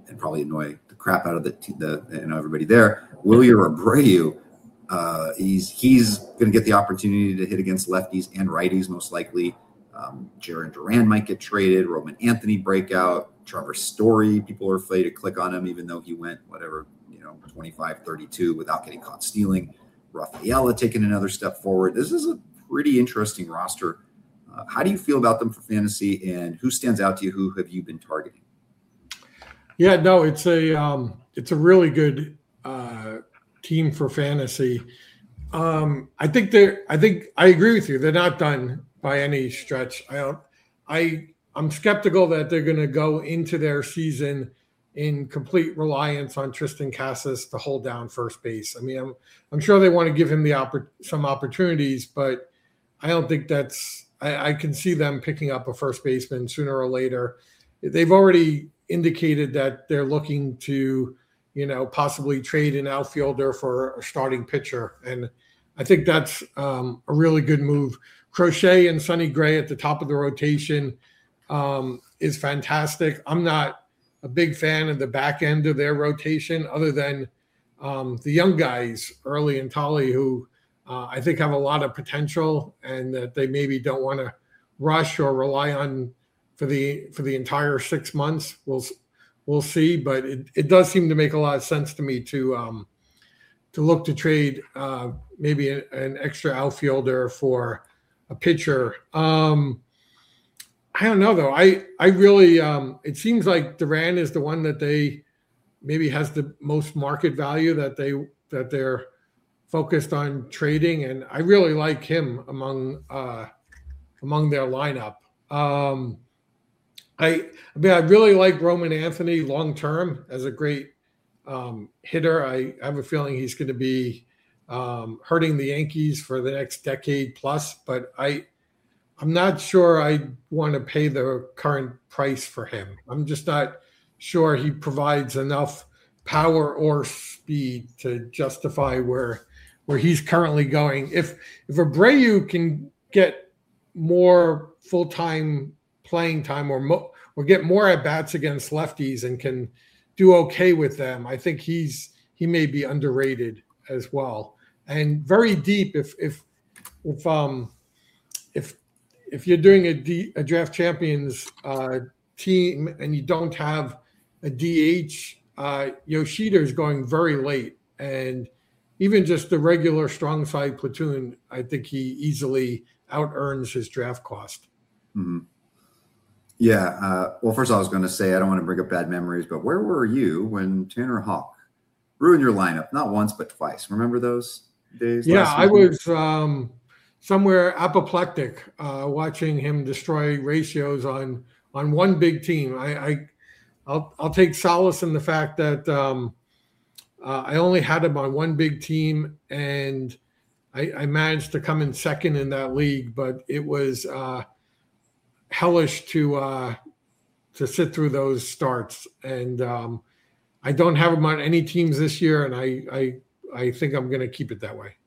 and probably annoy the crap out of everybody there. Wilyer Abreu, he's going to get the opportunity to hit against lefties and righties most likely. Jarren Duran might get traded. Roman Anthony breakout. Trevor Story, people are afraid to click on him, even though he went 25-32 without getting caught stealing. Rafaela taking another step forward. This is a pretty interesting roster. How do you feel about them for fantasy, and who stands out to you? Who have you been targeting? Yeah, no, it's a really good team for fantasy. I think I agree with you. They're not done by any stretch. I'm skeptical that they're going to go into their season in complete reliance on Tristan Casas to hold down first base. I mean, I'm sure they want to give him some opportunities, but I don't think I can see them picking up a first baseman sooner or later. They've already indicated that they're looking to, possibly trade an outfielder for a starting pitcher. And I think that's a really good move. Crochet and Sonny Gray at the top of the rotation is fantastic. I'm not a big fan of the back end of their rotation, other than the young guys, Early and Tolly, who I think have a lot of potential, and that they maybe don't want to rush or rely on for the entire 6 months. We'll see, but it does seem to make a lot of sense to me to look to trade maybe an extra outfielder for a pitcher. I don't know though. I really it seems like Duran is the one that they maybe has the most market value that they're focused on trading, and I really like him among their lineup. I really like Roman Anthony long term as a great hitter. I have a feeling he's going to be hurting the Yankees for the next decade plus, but I'm not sure I want to pay the current price for him. I'm just not sure he provides enough power or speed to justify where he's currently going. If Abreu can get more full-time playing time or get more at-bats against lefties and can do okay with them, I think he may be underrated as well. And very deep if you're doing a draft champions team and you don't have a DH, Yoshida is going very late, and even just the regular strong side platoon, I think he easily out earns his draft cost. Mm-hmm. Yeah. Well, first I was going to say, I don't want to bring up bad memories, but where were you when Tanner Houck ruined your lineup? Not once, but twice. Remember those days? Yeah, I was somewhere apoplectic watching him destroy ratios on one big team. I'll take solace in the fact that I only had him on one big team, and I managed to come in second in that league, but it was hellish to sit through those starts. And I don't have him on any teams this year, and I think I'm going to keep it that way.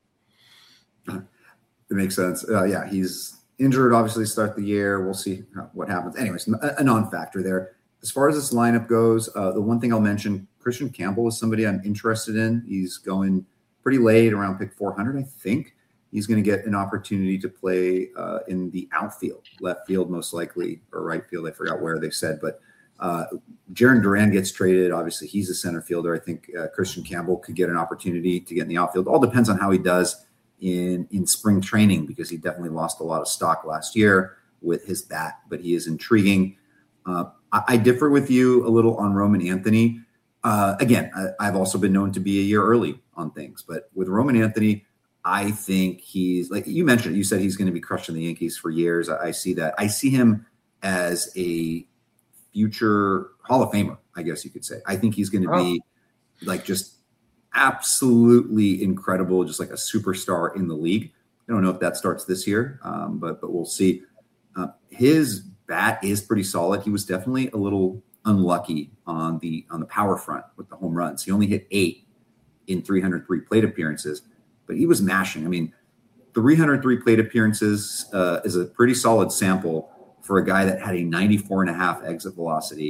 It makes sense. Yeah, he's injured, obviously, start the year. We'll see what happens. Anyways, a non-factor there. As far as this lineup goes, the one thing I'll mention, Christian Campbell is somebody I'm interested in. He's going pretty late, around pick 400, I think. He's going to get an opportunity to play in the outfield, left field most likely, or right field. I forgot where they said. But Jarren Duran gets traded. Obviously, he's a center fielder. I think Christian Campbell could get an opportunity to get in the outfield. All depends on how he does in spring training, because he definitely lost a lot of stock last year with his bat, but he is intriguing. I differ with you a little on Roman Anthony. Again, I've also been known to be a year early on things, but with Roman Anthony, I think he's, like you mentioned, you said he's going to be crushing the Yankees for years. I see that. I see him as a future Hall of Famer, I guess you could say. I think he's going to be like just absolutely incredible, just like a superstar in the league. I don't know if that starts this year, but we'll see. His bat is pretty solid. He was definitely a little unlucky on the power front with the home runs. He only hit 8 in 303 plate appearances, but he was mashing. I mean, 303 plate appearances is a pretty solid sample for a guy that had a 94.5 exit velocity,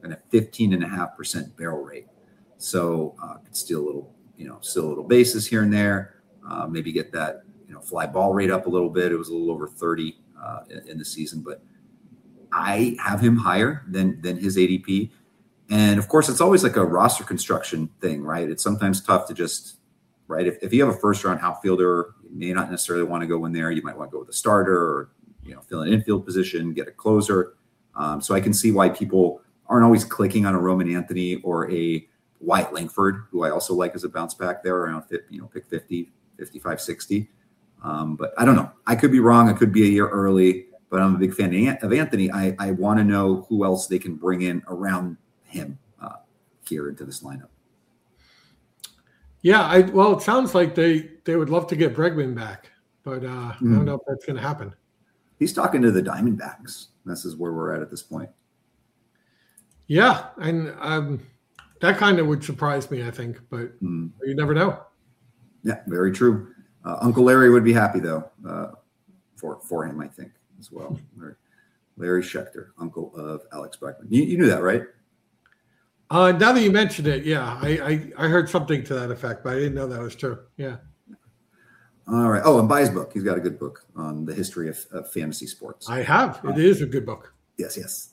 and a 15.5% barrel rate. So could steal a little, still a little bases here and there. Maybe get that, fly ball rate up a little bit. It was a little over 30 in the season, but I have him higher than his ADP. And of course, it's always like a roster construction thing, right? It's sometimes tough to just, right? If you have a first round outfielder, you may not necessarily want to go in there. You might want to go with a starter or, fill an infield position, get a closer. So I can see why people aren't always clicking on a Roman Anthony or a Wyatt Langford, who I also like as a bounce back there around 50, pick 50, 55, 60. But I don't know. I could be wrong. I could be a year early, but I'm a big fan of Anthony. I want to know who else they can bring in around him here into this lineup. Yeah, well, it sounds like they would love to get Bregman back, but I don't know if that's going to happen. He's talking to the Diamondbacks. This is where we're at this point. Yeah, and that kind of would surprise me, I think, but you never know. Yeah, very true. Uncle Larry would be happy, though, for him, I think, as well. Larry Schechter, uncle of Alex Bregman. You knew that, right? Now that you mentioned it, yeah, I heard something to that effect, but I didn't know that was true. Yeah. All right. Oh, and buy his book. He's got a good book on the history of fantasy sports. I have. It is a good book. Yes.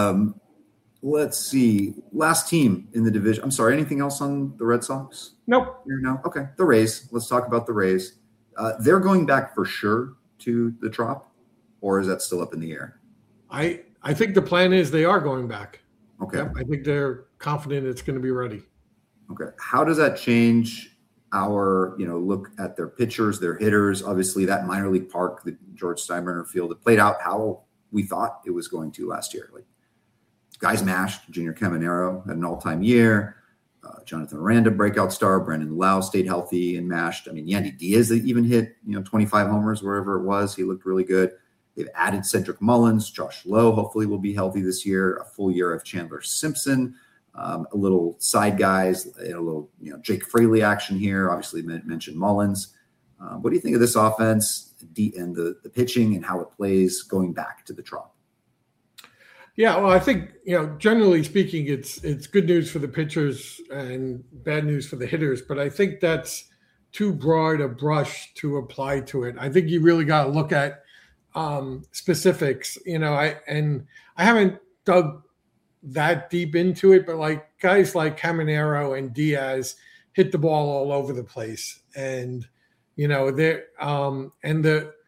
Let's see. Last team in the division. I'm sorry. Anything else on the Red Sox? Nope. No. Okay. The Rays. Let's talk about the Rays. They're going back for sure to the Trop, or is that still up in the air? I think the plan is they are going back. Okay. Yep, I think they're confident it's going to be ready. Okay. How does that change our, look at their pitchers, their hitters? Obviously, that minor league park, the George Steinbrenner Field, it played out how we thought it was going to last year. Like, guys mashed. Junior Caminero had an all-time year. Jonathan Aranda, breakout star. Brandon Lau stayed healthy and mashed. I mean, Yandy Diaz even hit 25 homers wherever it was. He looked really good. They've added Cedric Mullins. Josh Lowe hopefully will be healthy this year. A full year of Chandler Simpson. A little side guys, a little Jake Fraley action here. Obviously mentioned Mullins. What do you think of this offense and the pitching and how it plays going back to the Trop? Yeah, well, I think generally speaking, it's good news for the pitchers and bad news for the hitters. But I think that's too broad a brush to apply to it. I think you really got to look at specifics. I haven't dug that deep into it, but like guys like Caminero and Diaz hit the ball all over the place, and they're and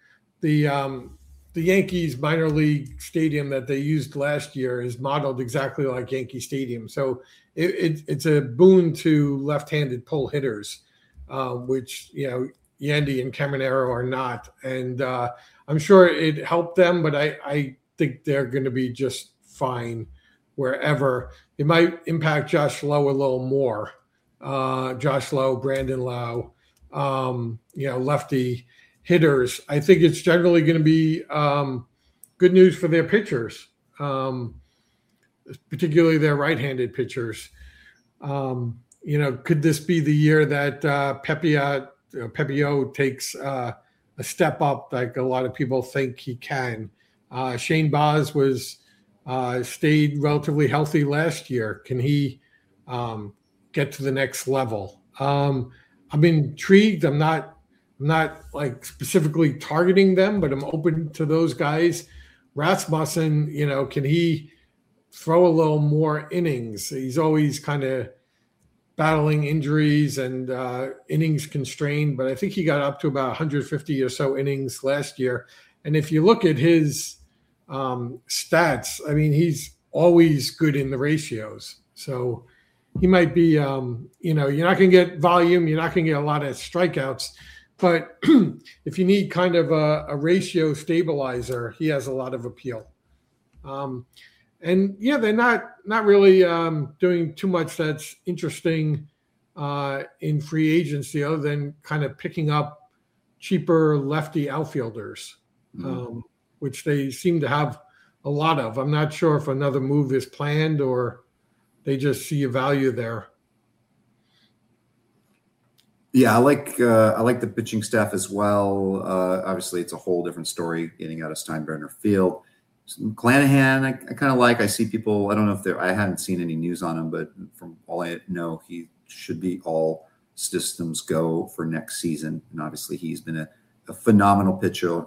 the Yankees minor league stadium that they used last year is modeled exactly like Yankee Stadium, so it's a boon to left-handed pull hitters, which Yandy and Caminero are not, and I'm sure it helped them, but I think they're going to be just fine wherever. It might impact Josh Lowe a little more. Josh Lowe, Brandon Lau, lefty hitters. I think it's generally going to be good news for their pitchers, particularly their right-handed pitchers. Could this be the year that Pepiot takes a step up like a lot of people think he can? Shane Baz stayed relatively healthy last year. Can he get to the next level? I'm intrigued. I'm not like specifically targeting them, but I'm open to those guys. Rasmussen, can he throw a little more innings? He's always kind of battling injuries and innings constrained, but I think he got up to about 150 or so innings last year. And if you look at his stats, he's always good in the ratios. So he might be, you're not going to get volume. You're not going to get a lot of strikeouts. But if you need kind of a ratio stabilizer, he has a lot of appeal. They're not really doing too much that's interesting in free agency other than kind of picking up cheaper lefty outfielders. Which they seem to have a lot of. I'm not sure if another move is planned or they just see a value there. Yeah, I like the pitching staff as well. Obviously, it's a whole different story getting out of Steinbrenner Field. Clanahan, I kind of like. I see people. I don't know if I haven't seen any news on him, but from all I know, he should be all systems go for next season. And obviously, he's been a phenomenal pitcher.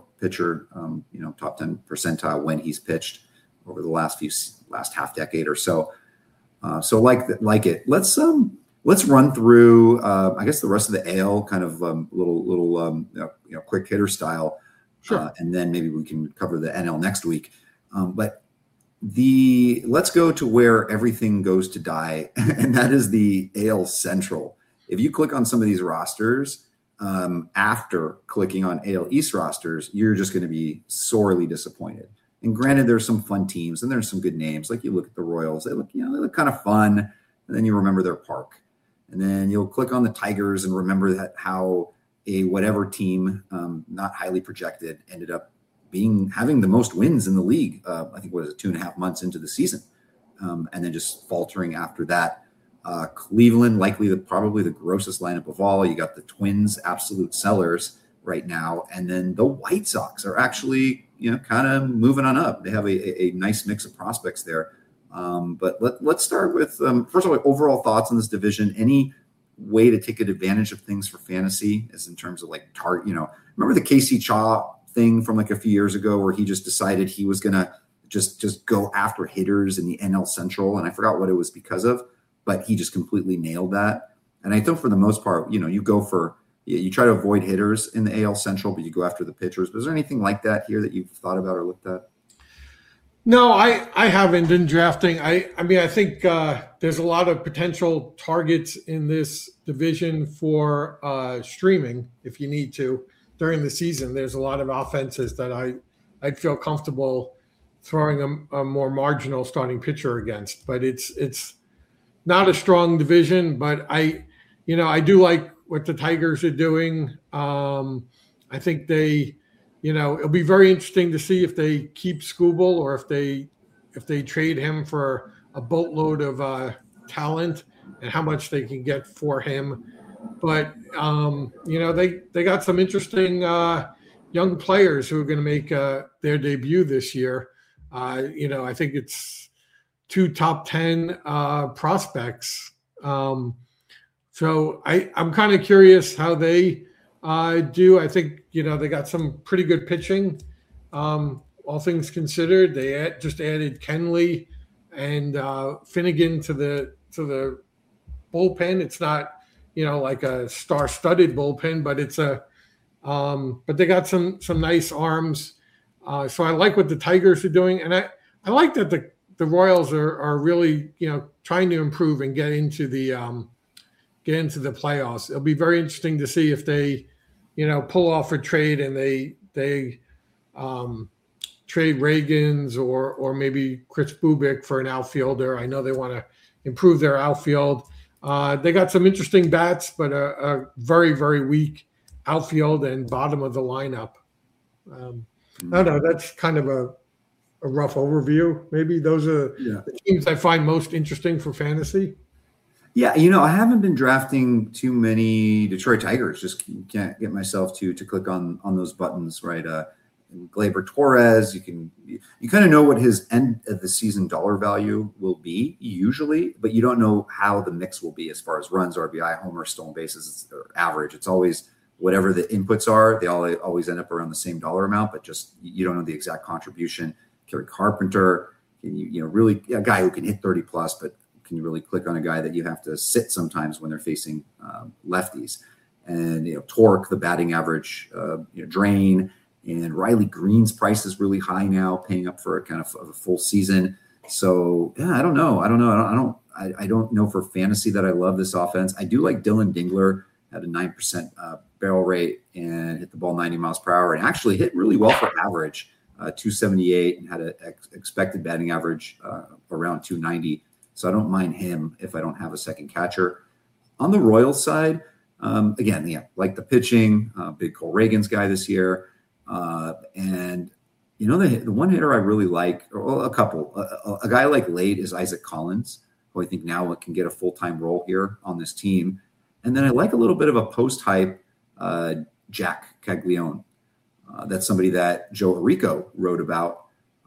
Top 10 percentile when he's pitched over the last half decade or so. So like it. Let's run through. I guess the rest of the AL kind of little quick hitter style. Sure. And then maybe we can cover the NL next week. But let's go to where everything goes to die, and that is the AL Central. If you click on some of these rosters, after clicking on AL East rosters, you're just going to be sorely disappointed. And granted, there's some fun teams and there's some good names. Like you look at the Royals, they look kind of fun, and then you remember their park. And then you'll click on the Tigers and remember that how a whatever team, not highly projected, ended up having the most wins in the league. I think 2.5 months into the season, and then just faltering after that. Cleveland, probably the grossest lineup of all. You got the Twins, absolute sellers right now, and then the White Sox are actually kind of moving on up. They have a nice mix of prospects there. But let's start with first of all, overall thoughts on this division. Any way to take advantage of things for fantasy, as in terms of like target. Remember the Casey Chaw thing from like a few years ago, where he just decided he was gonna just go after hitters in the NL Central, and I forgot what it was because of, but he just completely nailed that. And I think for the most part, you try to avoid hitters in the AL Central, but you go after the pitchers. But is there anything like that here that you've thought about or looked at? No, I haven't been drafting. I think there's a lot of potential targets in this division for streaming if you need to during the season. There's a lot of offenses that I'd feel comfortable throwing a more marginal starting pitcher against. But it's not a strong division. But I do like what the Tigers are doing. I think it'll be very interesting to see if they keep Skubal or if they trade him for a boatload of talent and how much they can get for him. But they got some interesting young players who are going to make their debut this year. I think it's 2 top 10 prospects. So I'm kind of curious how they do. I think they got some pretty good pitching. All things considered, they just added Kenley and Finnegan to the bullpen. It's not like a star-studded bullpen, but but they got some nice arms. So I like what the Tigers are doing, and I like that the Royals are really trying to improve and get into the playoffs. It'll be very interesting to see if they pull off a trade and they trade Reagans or maybe Chris Bubik for an outfielder. I know they want to improve their outfield. They got some interesting bats, but a very, very weak outfield and bottom of the lineup. I don't know. That's kind of a rough overview. Maybe those are the teams I find most interesting for fantasy. Yeah, I haven't been drafting too many Detroit Tigers. Just can't get myself to click on those buttons, right? Gleyber Torres, you kind of know what his end of the season dollar value will be usually, but you don't know how the mix will be as far as runs, RBI, homers, stolen bases, or average. It's always whatever the inputs are. They always end up around the same dollar amount, but just you don't know the exact contribution. Kerry Carpenter, really a guy who can hit 30 plus, but can you really click on a guy that you have to sit sometimes when they're facing lefties? And Torque, the batting average, drain, and Riley Green's price is really high now, paying up for a kind of a full season. So I don't know. I don't know for fantasy that I love this offense. I do like Dylan Dingler, had a 9% barrel rate and hit the ball 90 miles per hour and actually hit really well for average, 278, and had an expected batting average around 290. So I don't mind him if I don't have a second catcher. On the Royals side, again, like the pitching, big Cole Reagans guy this year. And the one hitter I really like, or a couple, a guy like late is Isaac Collins, who I think now can get a full-time role here on this team. And then I like a little bit of a post-hype Jack Caglione. That's somebody that Joe Arrico wrote about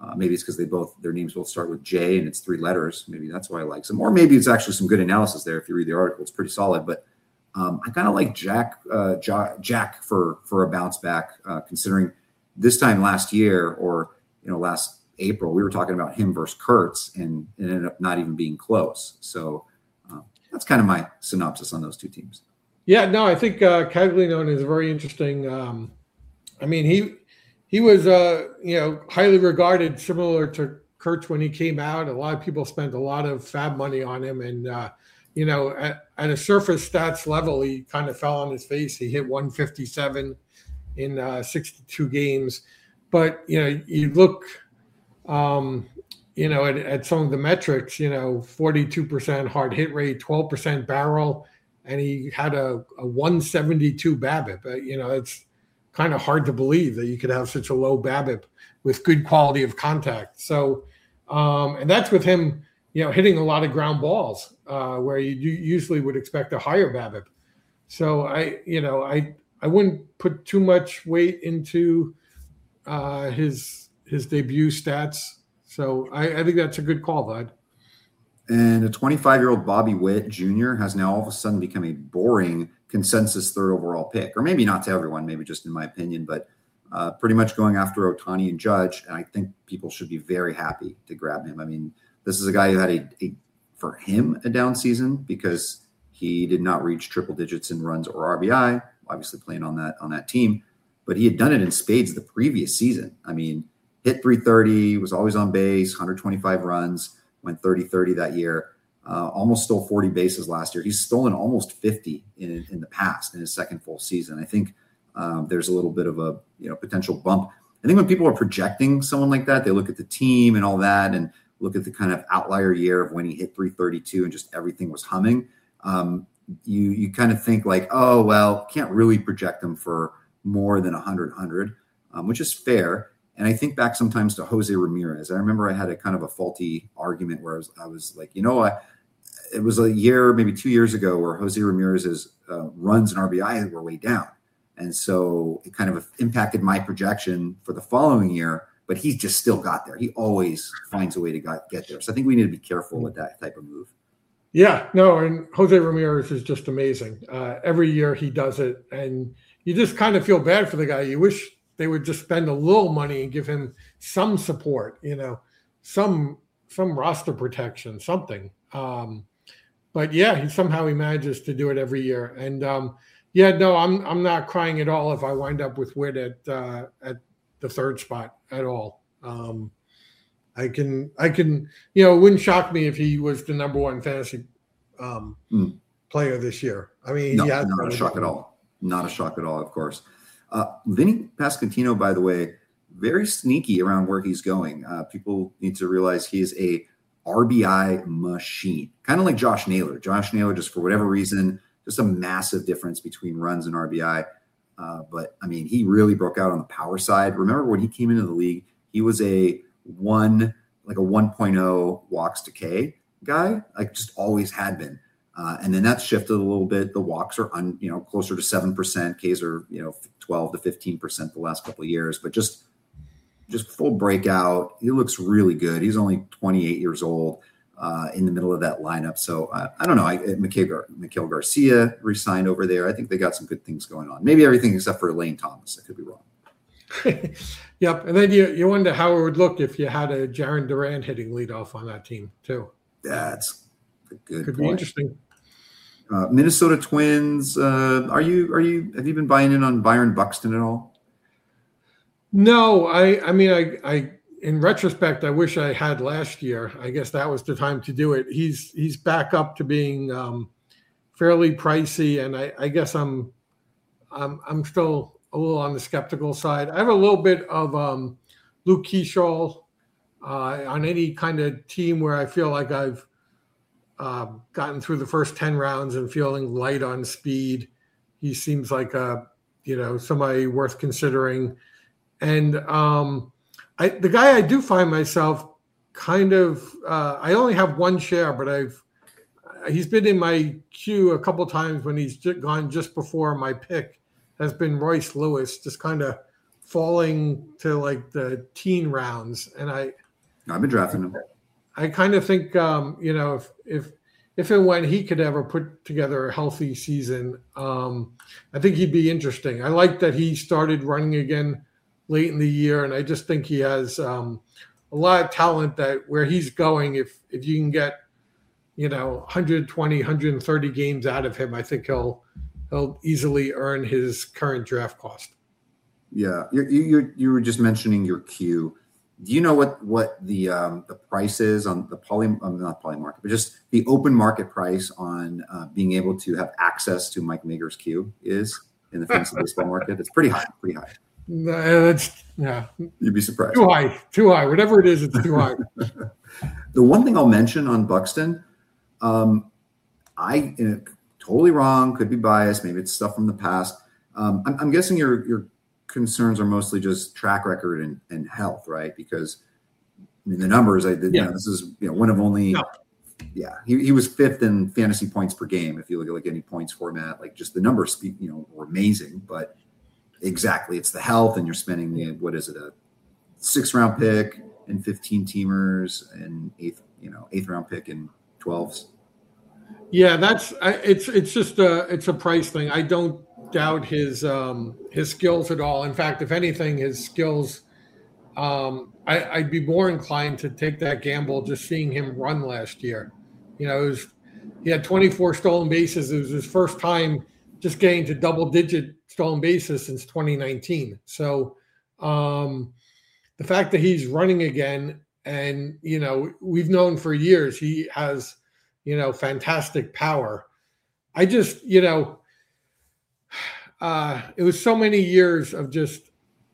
Maybe it's because their names both start with J and it's 3 letters. Maybe that's why I like them. Or maybe it's actually some good analysis there. If you read the article, it's pretty solid. But I kind of like Jack for a bounce back, considering this time last year or last April we were talking about him versus Kurtz, and it ended up not even being close. So that's kind of my synopsis on those two teams. Yeah, no, I think Caglianone is very interesting. I mean, he was highly regarded, similar to Kurtz when he came out. A lot of people spent a lot of fab money on him, and at a surface stats level, he kind of fell on his face. He hit 157 in 62 games, but you look at some of the metrics, 42% hard hit rate, 12% barrel, and he had a 172 BABIP. It's kind of hard to believe that you could have such a low BABIP with good quality of contact. So, and that's with him, hitting a lot of ground balls, where you usually would expect a higher BABIP. So I wouldn't put too much weight into his debut stats. So I think that's a good call, Vlad. And a 25-year-old Bobby Witt Jr. has now all of a sudden become a boring consensus 3rd overall pick, or maybe not to everyone, maybe just in my opinion, but pretty much going after Ohtani and Judge. And I think people should be very happy to grab him. I mean, this is a guy who had a down season because he did not reach triple digits in runs or RBI, obviously playing on that team, but he had done it in spades the previous season. I mean, hit 330, was always on base, 125 runs, went 30-30 that year, almost stole 40 bases last year. He's stolen almost 50 in the past in his second full season. I think there's a little bit of a potential bump. I think when people are projecting someone like that, they look at the team and all that and look at the kind of outlier year of when he hit 332 and just everything was humming. You kind of think like, oh, well, can't really project them for more than 100, which is fair. And I think back sometimes to Jose Ramirez. I remember I had a kind of a faulty argument where I was like, it was a year, maybe 2 years ago, where Jose Ramirez's runs and RBI were way down. And so it kind of impacted my projection for the following year, but he just still got there. He always finds a way to get there. So I think we need to be careful with that type of move. Yeah, no, and Jose Ramirez is just amazing. Every year he does it, and you just kind of feel bad for the guy. You wish they would just spend a little money and give him some support, some roster protection, something. But yeah, he manages to do it every year. And I'm not crying at all if I wind up with Witt at the 3rd spot at all. I can, it wouldn't shock me if he was the number 1 fantasy player this year. I mean, not a shock at all. Not a shock at all, of course. Vinny Pasquantino, by the way, very sneaky around where he's going. People need to realize he is a RBI machine, kind of like Josh Naylor. Josh Naylor, just for whatever reason, just a massive difference between runs and RBI. But I mean, he really broke out on the power side. Remember when he came into the league, he was a 1.0 walks to K guy, like just always had been. And then that's shifted a little bit. The walks are closer to 7%. Ks are 12 to 15% the last couple of years. But just full breakout. He looks really good. He's only 28 years old, in the middle of that lineup. So I don't know. Miguel Garcia re-signed over there. I think they got some good things going on. Maybe everything except for Lane Thomas. I could be wrong. Yep. And then you wonder how it would look if you had a Jarren Duran hitting leadoff on that team too. That's a good Could point. Be interesting. Minnesota Twins. Have you been buying in on Byron Buxton at all? No, I mean, in retrospect, I wish I had last year. I guess that was the time to do it. He's back up to being fairly pricey, and I guess I'm still a little on the skeptical side. I have a little bit of Luke Keeschall on any kind of team where I feel like I've gotten through the first 10 rounds and feeling light on speed. He seems like somebody worth considering. And the guy I do find myself kind of I only have one share, but he's been in my queue a couple times when he's gone just before my pick, has been Royce Lewis, just kind of falling to like the teen rounds, and I've been drafting him. I kind of think if and when he could ever put together a healthy season, I think he'd be interesting. I like that he started running again late in the year, and I just think he has a lot of talent that where he's going, if you can get 120, 130 games out of him, I think he'll easily earn his current draft cost. Yeah, you were just mentioning your queue. Do you know what the price is on the not poly market, but just the open market price on being able to have access to Mike Mager's queue is in the fantasy baseball market? It's pretty high. Yeah. You'd be surprised. Too high. Whatever it is, it's too high. The one thing I'll mention on Buxton, I totally wrong, could be biased. Maybe it's stuff from the past. I'm guessing your concerns are mostly just track record and health, right? Because I mean the numbers, this is one of only. No. Yeah, he was fifth in fantasy points per game. If you look at like any points format, like just the numbers speak, were amazing. But exactly, it's the health, and you're spending a 6th round pick and 15 teamers and 8th round pick and 12s. Yeah, it's just a price thing. I don't doubt his skills at all. In fact, if anything, his skills, I'd be more inclined to take that gamble just seeing him run last year. He had 24 stolen bases. It was his first time just getting to double-digit stolen bases since 2019. So the fact that he's running again, and we've known for years he has fantastic power. I just it was so many years of just,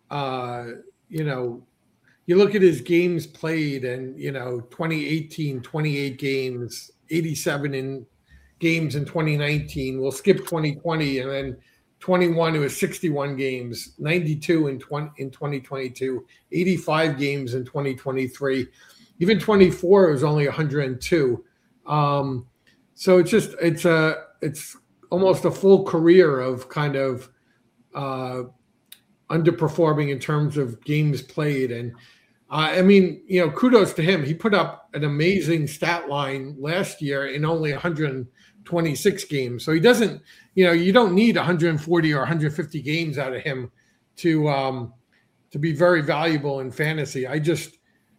you look at his games played and, 2018, 28 games, 87 games in 2019. We'll skip 2020 and then 21, it was 61 games, 92 in 2022, 85 games in 2023. Even 24, it was only 102. So it's almost a full career of kind of underperforming in terms of games played. And kudos to him. He put up an amazing stat line last year in only 126 games. So he doesn't, you don't need 140 or 150 games out of him to be very valuable in fantasy. I guess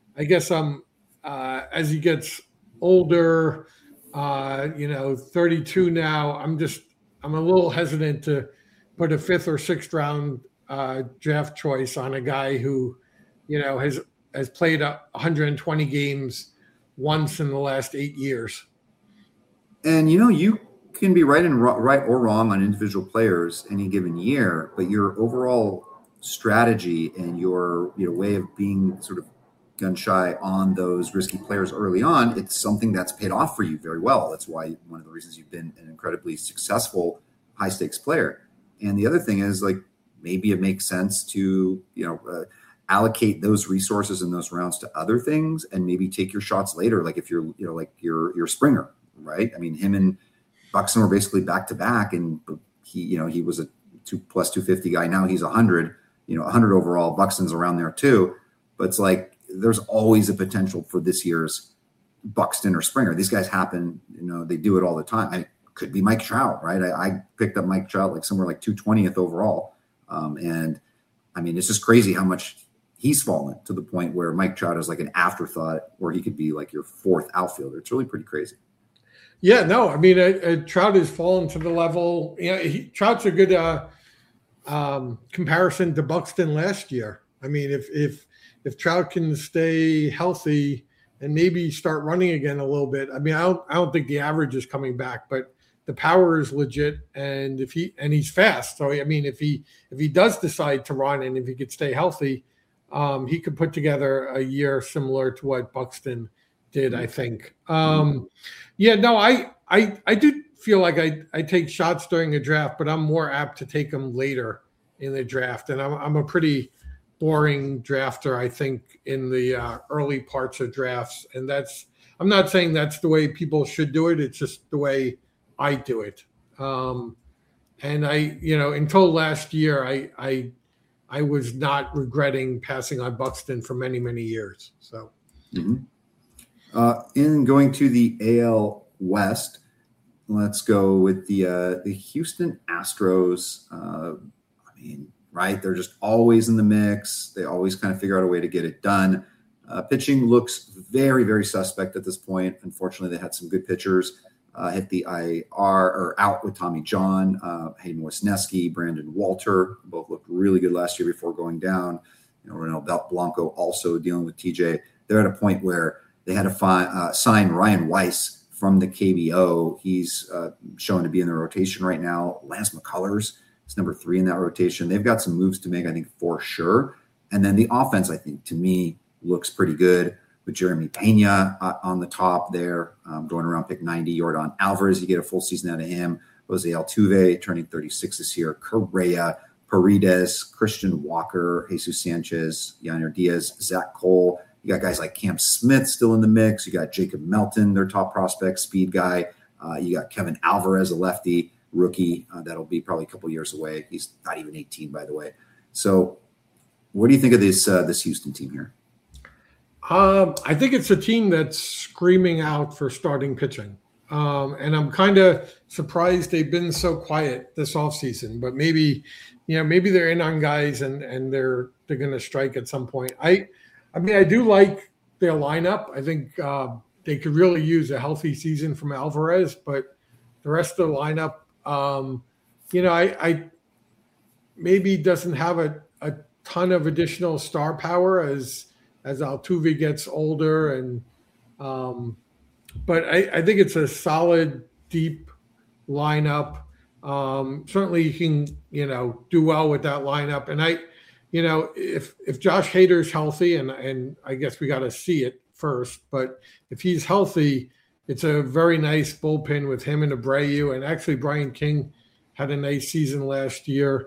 as he gets older, 32 now, I'm a little hesitant to put a 5th or 6th round draft choice on a guy who, has played 120 games once in the last 8 years. And, you can be right or wrong on individual players any given year, but your overall strategy and your way of being sort of gun shy on those risky players early on, it's something that's paid off for you very well. That's why one of the reasons you've been an incredibly successful high stakes player. And the other thing is, like, maybe it makes sense to, allocate those resources in those rounds to other things and maybe take your shots later. Like if you're, like your Springer, right? I mean, him and Buxton were basically back to back, and he was a 2+250 guy. Now he's 100, 100 overall. Buxton's around there too. But it's like, there's always a potential for this year's Buxton or Springer. These guys happen, they do it all the time. It could be Mike Trout, right? I picked up Mike Trout like somewhere like 220th overall. And I mean, it's just crazy how much he's fallen to the point where Mike Trout is like an afterthought, where he could be like your 4th outfielder. It's really pretty crazy. Yeah, no, I mean, Trout has fallen to the level. Trout's a good comparison to Buxton last year. I mean, if Trout can stay healthy and maybe start running again a little bit, I mean, I don't think the average is coming back, but the power is legit, and he's fast. So I mean, if he does decide to run and if he could stay healthy, he could put together a year similar to what Buxton did, I think. I do feel like I take shots during a draft, but I'm more apt to take them later in the draft, and I'm a pretty boring drafter, I think, in the early parts of drafts, and I'm not saying that's the way people should do it. It's just the way I do it. And until last year, I I was not regretting passing on Buxton for many, many years. So, in going to the AL West, let's go with the Houston Astros. Right, they're just always in the mix. They always kind of figure out a way to get it done. Pitching looks very, very suspect at this point. Unfortunately, they had some good pitchers hit the IR or out with Tommy John, Hayden Wesneski, Brandon Walter, both looked really good last year before going down. Ronel Blanco also dealing with TJ. They're at a point where they had to sign Ryan Weiss from the KBO. He's shown to be in the rotation right now. Lance McCullers is number 3 in that rotation. They've got some moves to make, I think, for sure. And then the offense, I think, to me, looks pretty good with Jeremy Pena on the top there, going around pick 90. Yordan Alvarez, you get a full season out of him. Jose Altuve, turning 36 this year. Correa, Paredes, Christian Walker, Jesus Sanchez, Yainer Diaz, Zach Cole. You got guys like Cam Smith still in the mix. You got Jacob Melton, their top prospect, speed guy. You got Kevin Alvarez, a lefty rookie. That'll be probably a couple years away. He's not even 18, by the way. So what do you think of this Houston team here? I think it's a team that's screaming out for starting pitching. And I'm kind of surprised they've been so quiet this offseason, but maybe they're in on guys and they're going to strike at some point. I do like their lineup. I think they could really use a healthy season from Alvarez, but the rest of the lineup, I maybe doesn't have a ton of additional star power as Altuve gets older, and but I think it's a solid, deep lineup. Certainly, you can do well with that lineup. And if Josh Hader's healthy, and I guess we got to see it first, but if he's healthy, it's a very nice bullpen with him and Abreu, and actually Brian King had a nice season last year.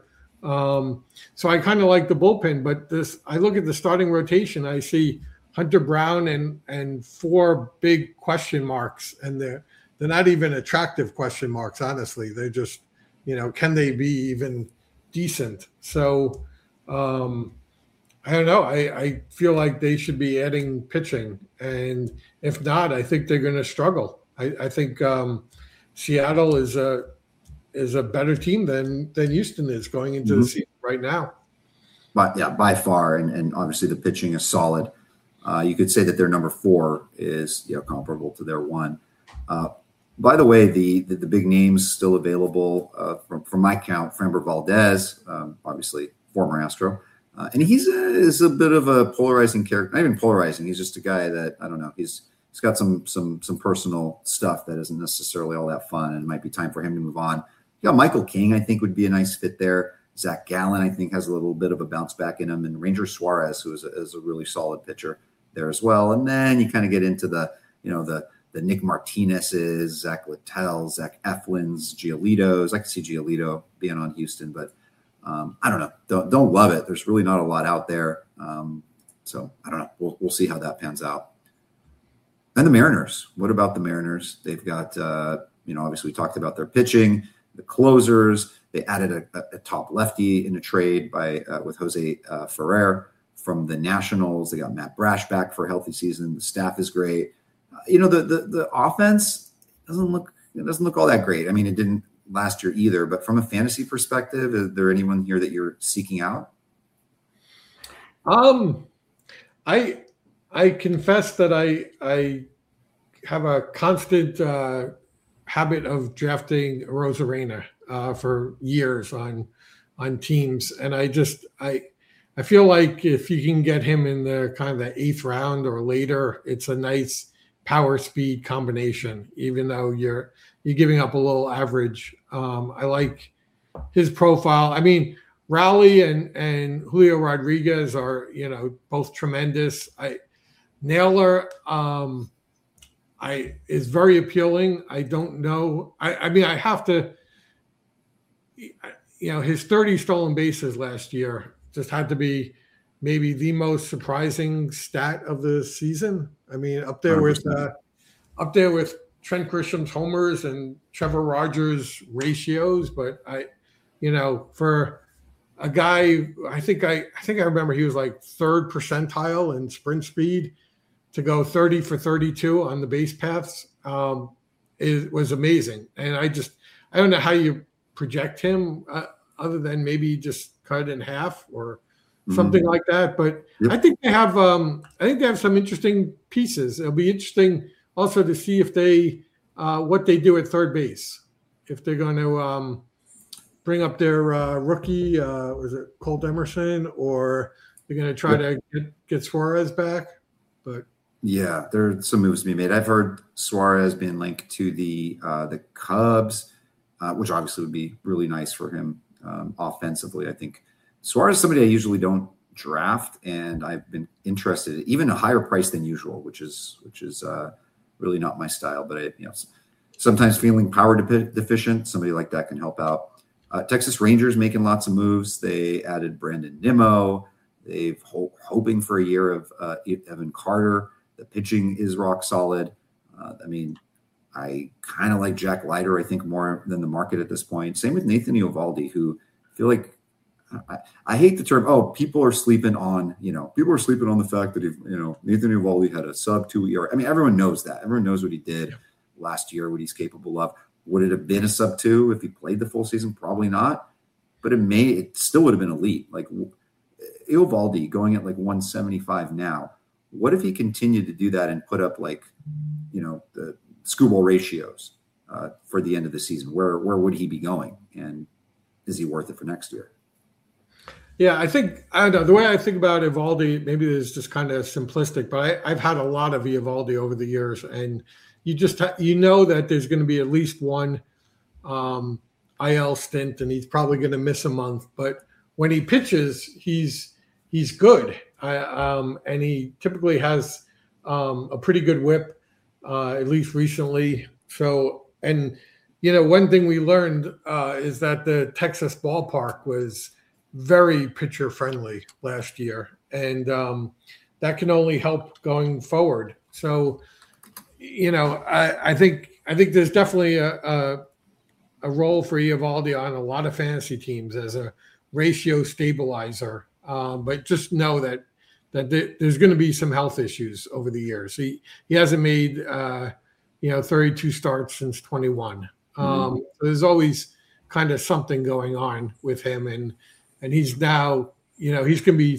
So I kind of like the bullpen, but I look at the starting rotation, I see Hunter Brown and 4 big question marks, and they're not even attractive question marks, honestly. They're just, can they be even decent? So I don't know. I feel like they should be adding pitching, and if not, I think they're going to struggle. I think Seattle is a better team than Houston is going into the season right now. But yeah, by far, and obviously the pitching is solid. You could say that their number 4 is comparable to their 1. By the way, the big names still available from my count: Framber Valdez, obviously former Astro, and is a bit of a polarizing character. Not even polarizing. He's just a guy that, I don't know. He's got some personal stuff that isn't necessarily all that fun, and it might be time for him to move on. You got Michael King, I think, would be a nice fit there. Zach Gallen, I think, has a little bit of a bounce back in him, and Ranger Suarez, who is a really solid pitcher there as well. And then you kind of get into the Nick Martinez's, Zach Littell, Zach Eflin's, Giolito's. I can see Giolito being on Houston, but I don't know. Don't love it. There's really not a lot out there. So I don't know. We'll see how that pans out. And the Mariners. What about the Mariners? They've got, obviously we talked about their pitching, the closers. They added a top lefty in a trade with Jose Ferrer from the Nationals. They got Matt Brash back for a healthy season. The staff is great. The offense doesn't look all that great. I mean, it didn't last year either. But from a fantasy perspective, is there anyone here that you're seeking out? I confess that I have a constant habit of drafting Rosarena for years on teams, and I feel like if you can get him in the kind of the 8th round or later, it's a nice power speed combination, even though you're giving up a little average. I like his profile. I mean, Rowley and Julio Rodriguez are, both tremendous. Naylor is very appealing. I don't know. I mean, I have to, his 30 stolen bases last year just had to be maybe the most surprising stat of the season. I mean, up there with Trent Grisham's homers and Trevor Rogers' ratios. But for a guy. I think I remember he was like third percentile in sprint speed to go 30 for 32 on the base paths. It was amazing, and I don't know how you project him other than maybe just cut it in half or something like that. But Yep. I think they have some interesting pieces. It'll be interesting also to see if they what they do at third base. If they're going to bring up their rookie, was it Colt Emerson, or they're going to try to get Suarez back. But yeah, there are some moves to be made. I've heard Suarez being linked to the Cubs, which obviously would be really nice for him offensively. I think Suarez is somebody I usually don't draft, and I've been interested, even a higher price than usual, which is really not my style. But sometimes feeling power deficient, somebody like that can help out. Texas Rangers making lots of moves. They added Brandon Nimmo. They've hoping for a year of Evan Carter. The pitching is rock solid. I kind of like Jack Leiter, I think, more than the market at this point. Same with Nathan Eovaldi, who I feel like I hate the term. People are sleeping on the fact that Nathan Eovaldi had a sub-2 ERA. I mean, everyone knows that. Everyone knows what he did last year, what he's capable of. Would it have been a sub-2 if he played the full season? Probably not. But it still would have been elite. Like Eovaldi going at like 175 now. What if he continued to do that and put up the Skubal ratios for the end of the season? Where would he be going? And is he worth it for next year? Yeah, I don't know. The way I think about Eovaldi, maybe it's just kind of simplistic, but I've had a lot of Eovaldi over the years, and you just that there's going to be at least one IL stint, and he's probably going to miss a month. But when he pitches, he's good, and he typically has a pretty good whip, at least recently. So, and one thing we learned is that the Texas ballpark was very pitcher friendly last year, and that can only help going forward. So, I think there's definitely a role for Eovaldi on a lot of fantasy teams as a ratio stabilizer. But just know that there's going to be some health issues over the years. He hasn't made 32 starts since 21. So there's always kind of something going on with him, and he's now he's going to be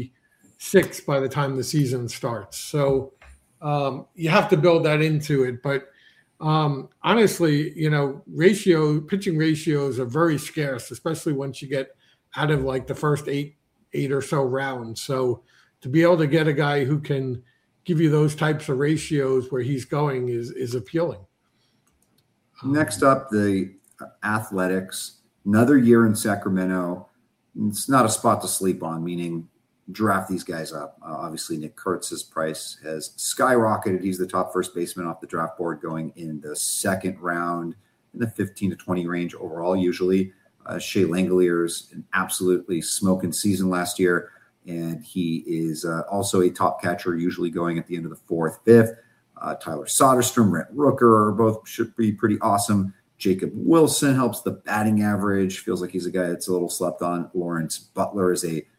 36 by the time the season starts. So you have to build that into it. But honestly, pitching ratios are very scarce, especially once you get out of like the first eight or so rounds. So to be able to get a guy who can give you those types of ratios where he's going is appealing. Next up, the Athletics. Another year in Sacramento. It's not a spot to sleep on, meaning draft these guys up. Obviously, Nick Kurtz's price has skyrocketed. He's the top first baseman off the draft board going in the second round in the 15 to 20 range overall, usually. Shea Langolier's an absolutely smoking season last year, and he is also a top catcher, usually going at the end of the fourth, fifth. Tyler Soderstrom, Brent Rooker both should be pretty awesome. Jacob Wilson helps the batting average. Feels like he's a guy that's a little slept on. Lawrence Butler is a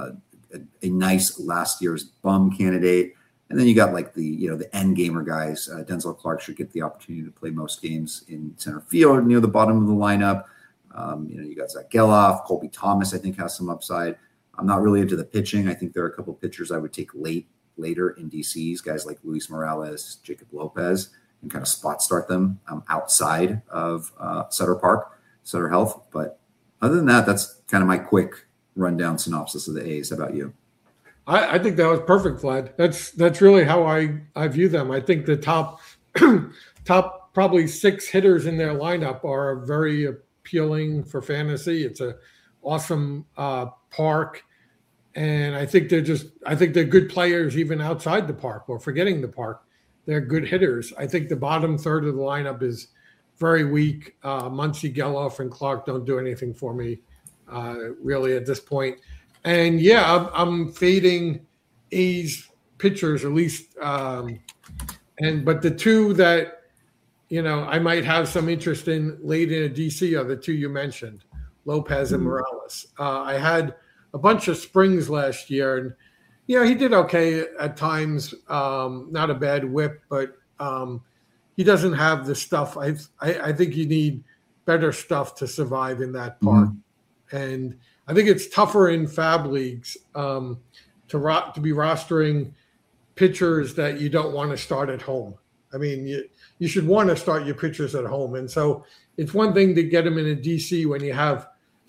nice last year's bum candidate. And then you got like the end gamer guys. Denzel Clark should get the opportunity to play most games in center field near the bottom of the lineup. You got Zach Geloff, Colby Thomas, I think has some upside. I'm not really into the pitching. I think there are a couple of pitchers I would take later in DCs, guys like Luis Morales, Jacob Lopez, and kind of spot start them outside of Sutter Health. But other than that, that's kind of my quick rundown synopsis of the A's. How about you? I think that was perfect, Vlad. That's really how I view them. I think the top probably 6 hitters in their lineup are very appealing for fantasy. It's a awesome park, and I think they're good players even outside the park or forgetting the park. They're good hitters. I think the bottom third of the lineup is very weak. Muncy, Geloff, and Clark don't do anything for me really at this point. And yeah, I'm fading A's pitchers at least. But the two that I might have some interest in late in a DC are the two you mentioned, Lopez and Morales. Angeles. I had a bunch of springs last year, and he did okay at times. Not a bad whip, but he doesn't have the stuff. I think you need better stuff to survive in that park. And I think it's tougher in fab leagues to be rostering pitchers that you don't want to start at home. I mean, you should want to start your pitchers at home. And so it's one thing to get them in a DC when you have,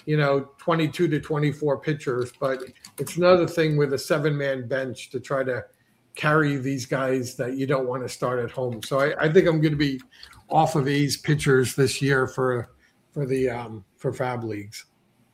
22 to 24 pitchers, but it's another thing with a 7-man bench to try to carry these guys that you don't want to start at home. So I think I'm going to be off of A's pitchers this year for fab leagues.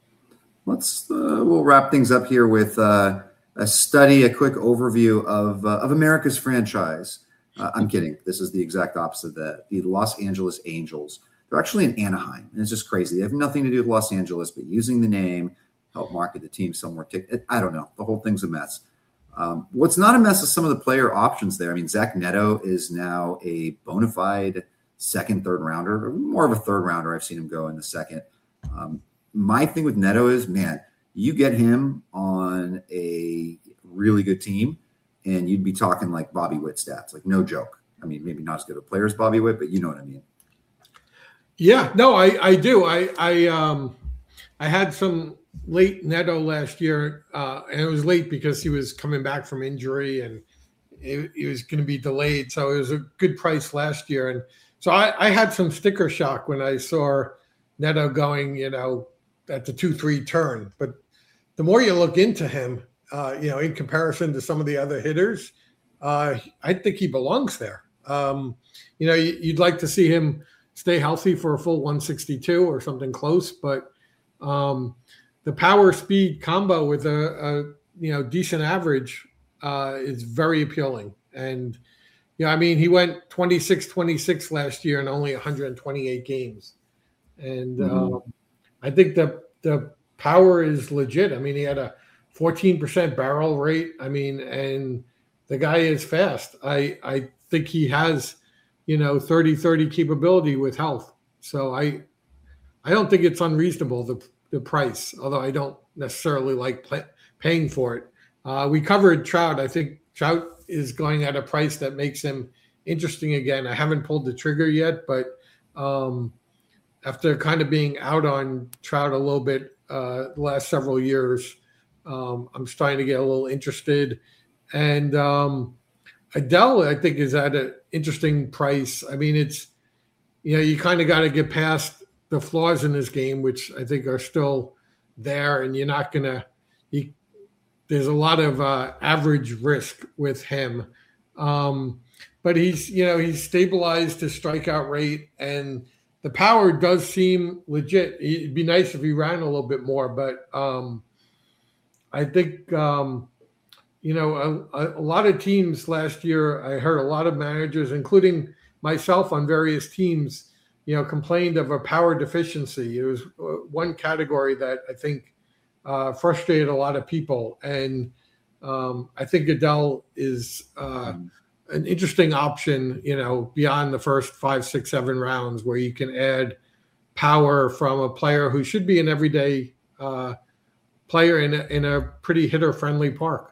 We'll wrap things up here with a quick overview of America's franchise. I'm kidding. This is the exact opposite of that. The Los Angeles Angels. They're actually in Anaheim, and it's just crazy. They have nothing to do with Los Angeles, but using the name help market the team somewhere. I don't know. The whole thing's a mess. What's not a mess is some of the player options there. I mean, Zach Neto is now a bona fide second, third rounder, or more of a third rounder. I've seen him go in the second. My thing with Neto is, man, you get him on a really good team, and you'd be talking like Bobby Witt stats, like no joke. I mean, maybe not as good a player as Bobby Witt, but you know what I mean. Yeah, no, I do. I had some late Neto last year, and it was late because he was coming back from injury and he was going to be delayed. So it was a good price last year. And so I had some sticker shock when I saw Neto going, at the 2-3 turn. But the more you look into him, in comparison to some of the other hitters, I think he belongs there. You'd like to see him stay healthy for a full 162 or something close, but the power speed combo with a decent average is very appealing. And he went 26-26 last year in only 128 games, and I think the power is legit. I mean, he had a 14% barrel rate. I mean, and the guy is fast. I think he has 30-30 capability with health. So I don't think it's unreasonable, the price, although I don't necessarily like paying for it. We covered Trout. I think Trout is going at a price that makes him interesting again. I haven't pulled the trigger yet, but after kind of being out on Trout a little bit the last several years, I'm starting to get a little interested. And Adele, I think, is at an interesting price. I mean, it's, you kind of got to get past the flaws in his game, which I think are still there, and you're not going to, there's a lot of average risk with him. But he's stabilized his strikeout rate, and the power does seem legit. It'd be nice if he ran a little bit more, but I think, a lot of teams last year, I heard a lot of managers, including myself on various teams, complained of a power deficiency. It was one category that I think frustrated a lot of people. And I think Adele is an interesting option, beyond the first 5, 6, 7 rounds, where you can add power from a player who should be an everyday player in a pretty hitter-friendly park.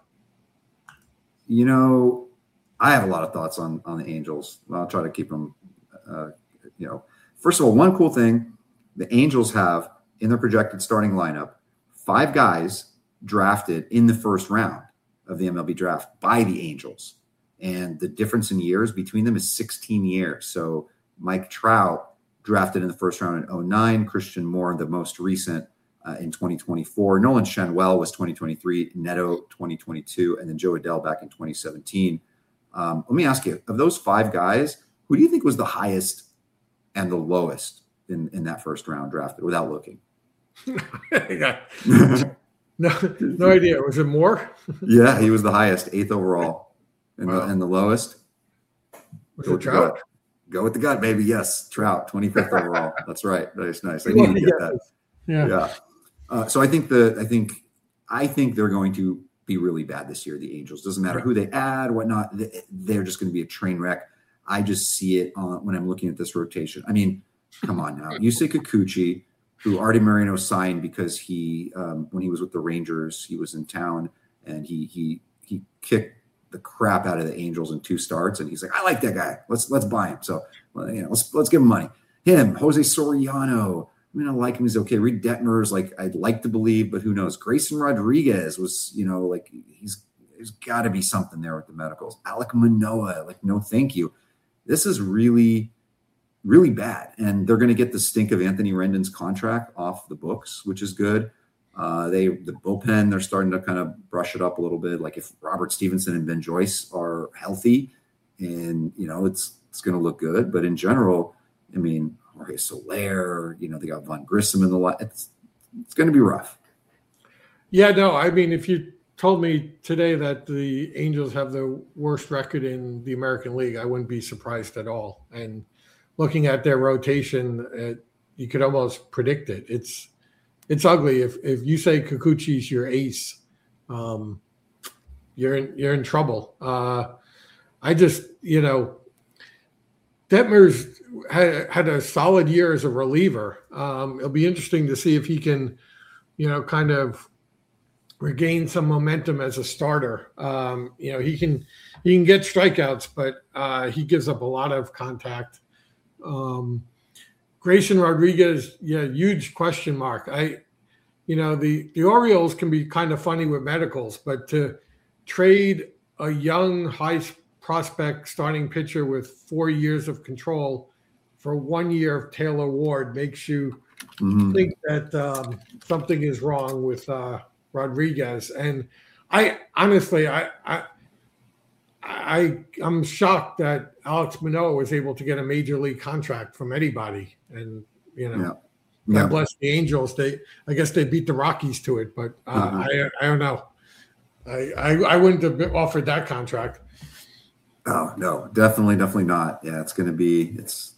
I have a lot of thoughts on the Angels. I'll try to keep them, First of all, one cool thing, the Angels have in their projected starting lineup 5 guys drafted in the first round of the MLB draft by the Angels. And the difference in years between them is 16 years. So Mike Trout drafted in the first round in 2009, Christian Moore, the most recent, in 2024. Nolan Schanuel was 2023, Neto 2022, and then Joe Adele back in 2017. Let me ask you, of those 5 guys, who do you think was the highest and the lowest in that first round drafted without looking? No idea. Was it Moore? Yeah, he was the highest, 8th overall. And the lowest? Was it Trout? Go with the gut, baby. Yes, Trout, 25th overall. That's right. That's nice. I need to get that. Yeah. So I think they're going to be really bad this year. The Angels, doesn't matter who they add, whatnot. They're just going to be a train wreck. I just see it when I'm looking at this rotation. I mean, come on now. Yusei Kikuchi, who Artie Moreno signed because he, when he was with the Rangers, he was in town and he kicked the crap out of the Angels in 2 starts, and he's like, I like that guy. Let's buy him. So let's give him money. Him, Jose Soriano. I mean, I like him. He's okay. Reed Detmers, like I'd like to believe, but who knows? Grayson Rodriguez was, like there's got to be something there with the medicals. Alek Manoah, like no, thank you. This is really, really bad, and they're going to get the stink of Anthony Rendon's contract off the books, which is good. The bullpen, they're starting to kind of brush it up a little bit. Like if Robert Stevenson and Ben Joyce are healthy, and it's going to look good. But in general, I mean, Jorge Soler, they got Von Grissom in the line. It's going to be rough. Yeah, no, I mean, if you told me today that the Angels have the worst record in the American League, I wouldn't be surprised at all. And looking at their rotation, you could almost predict it. It's ugly. If you say Kikuchi's your ace, you're in trouble. I just, Detmers had a solid year as a reliever. It'll be interesting to see if he can, kind of regain some momentum as a starter. He can get strikeouts, but he gives up a lot of contact. Grayson Rodriguez, huge question mark. The Orioles can be kind of funny with medicals, but to trade a young, high prospect starting pitcher with 4 years of control for 1 year of Taylor Ward makes you think that something is wrong with Rodriguez. And I honestly, I'm shocked that Alex Manoah was able to get a major league contract from anybody. And, God bless the Angels. I guess they beat the Rockies to it, but I don't know. I wouldn't have offered that contract. Oh, no, definitely not. Yeah, it's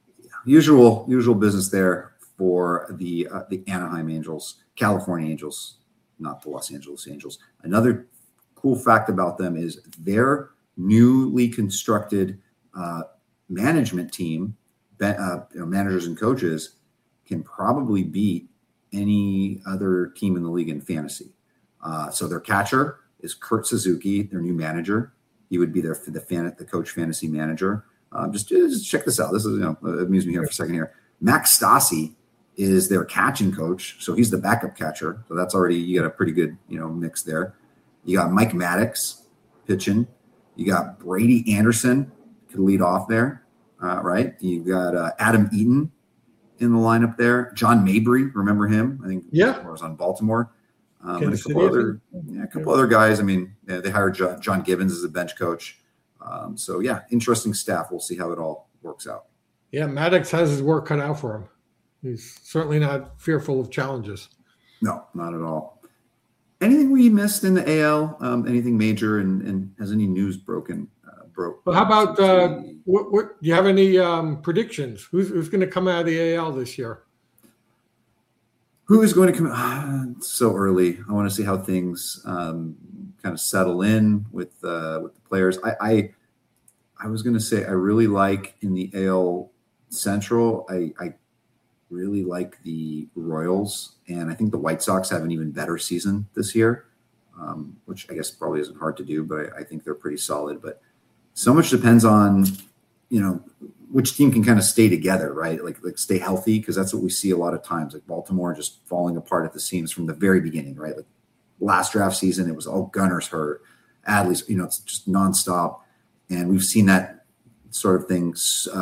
usual business there for the Anaheim Angels, California Angels, not the Los Angeles Angels. Another cool fact about them is their newly constructed management team, managers and coaches, can probably beat any other team in the league in fantasy. So their catcher is Kurt Suzuki, their new manager. He would be the coach fantasy manager. Just check this out. This is amuse me here for a second here. Max Stassi is their catching coach, so he's the backup catcher. So that's already, you got a pretty good mix there. You got Mike Maddox pitching. You got Brady Anderson could lead off there, right? You got Adam Eaton in the lineup there. John Mabry, remember him? I think he was on Baltimore. And a couple other guys. I mean, they hired John Gibbons as a bench coach. So interesting staff. We'll see how it all works out. Yeah, Maddox has his work cut out for him. He's certainly not fearful of challenges. No, not at all. Anything we missed in the AL? Anything major? And has any news broken? Well, how about what? Do you have any predictions? Who's going to come out of the AL this year? Who is going to come? It's so early. I want to see how things kind of settle in with the players. I was going to say I really like in the AL Central. I really like the Royals, and I think the White Sox have an even better season this year, which I guess probably isn't hard to do, but I think they're pretty solid. But so much depends on, which team can kind of stay together, right? Like stay healthy, because that's what we see a lot of times. Like Baltimore just falling apart at the seams from the very beginning, right? Like last draft season, it was all Gunners hurt, Adley's, it's just nonstop, and we've seen that sort of thing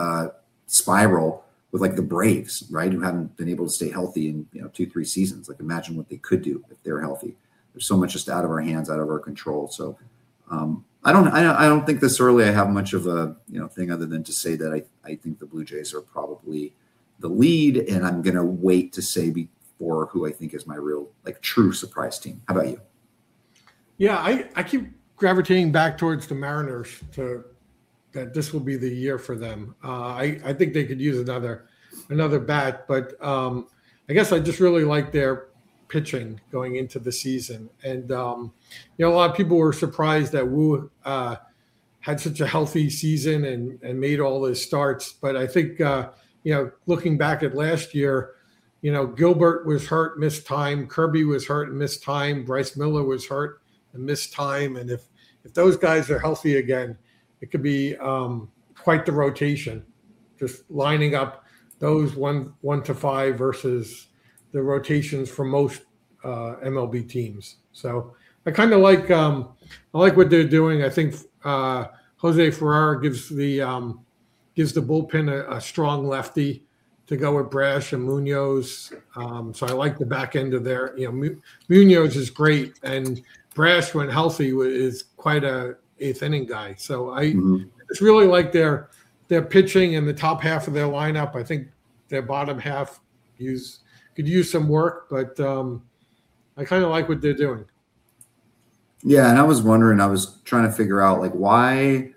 spiral with like the Braves, right? Who haven't been able to stay healthy in 2-3 seasons. Like imagine what they could do if they're healthy. There's so much just out of our hands, out of our control. So I don't think this early I have much of a thing other than to say that I think the Blue Jays are probably the lead, and I'm gonna wait to say before who I think is my real true surprise team. How about you? Yeah, I keep gravitating back towards the Mariners that this will be the year for them. I think they could use another bat, but I guess I just really like their pitching going into the season. And, a lot of people were surprised that Wu had such a healthy season and made all his starts. But I think, looking back at last year, Gilbert was hurt, missed time. Kirby was hurt and missed time. Bryce Miller was hurt and missed time. And if those guys are healthy again, it could be quite the rotation, just lining up those 1 to 5 versus the rotations for most MLB teams. So I kind of like what they're doing. I think Jose Ferrer gives the bullpen a strong lefty to go with Brash and Munoz. So I like the back end of their. Munoz is great, and Brash, when healthy, is quite a 8th inning guy. So I just really like their pitching and the top half of their lineup. I think their bottom half could use some work, but I kind of like what they're doing. Yeah, and I was trying to figure out why,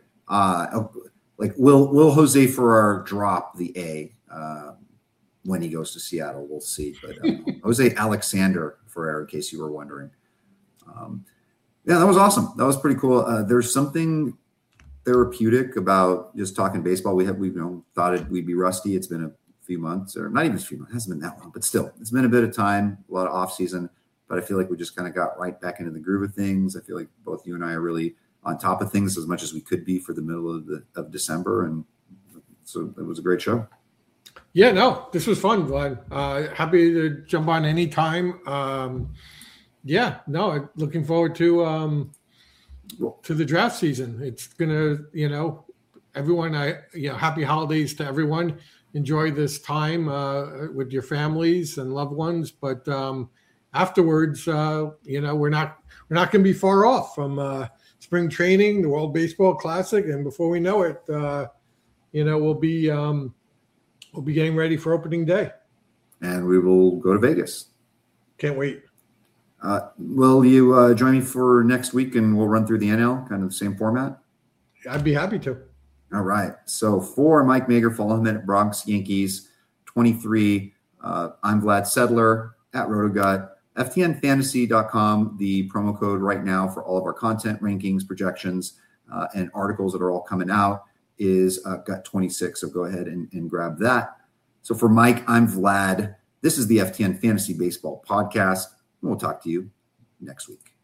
will Jose Ferrer drop the A when he goes to Seattle? We'll see. But Jose Alexander Ferrer, in case you were wondering. Yeah, that was awesome. That was pretty cool. There's something therapeutic about just talking baseball. We've thought we'd be rusty. It's been a few months, or not even a few months. It hasn't been that long, but still, it's been a bit of time, a lot of off season. But I feel like we just kind of got right back into the groove of things. I feel like both you and I are really on top of things as much as we could be for the middle of December, and so it was a great show. Yeah, no, this was fun, Glenn. Happy to jump on anytime. Looking forward to the draft season. It's gonna, everyone. Happy holidays to everyone. Enjoy this time with your families and loved ones. But afterwards, we're not going to be far off from spring training, the World Baseball Classic, and before we know it, we'll be getting ready for opening day. And we will go to Vegas. Can't wait. Will you join me for next week, and we'll run through the NL, kind of the same format? I'd be happy to. All right. So for Mike Mager, follow him at Bronx Yankees 23. I'm Vlad Sedler at RotoGut. FTNFantasy.com, the promo code right now for all of our content, rankings, projections, and articles that are all coming out is GUT26. So go ahead and grab that. So for Mike, I'm Vlad. This is the FTN Fantasy Baseball Podcast. We'll talk to you next week.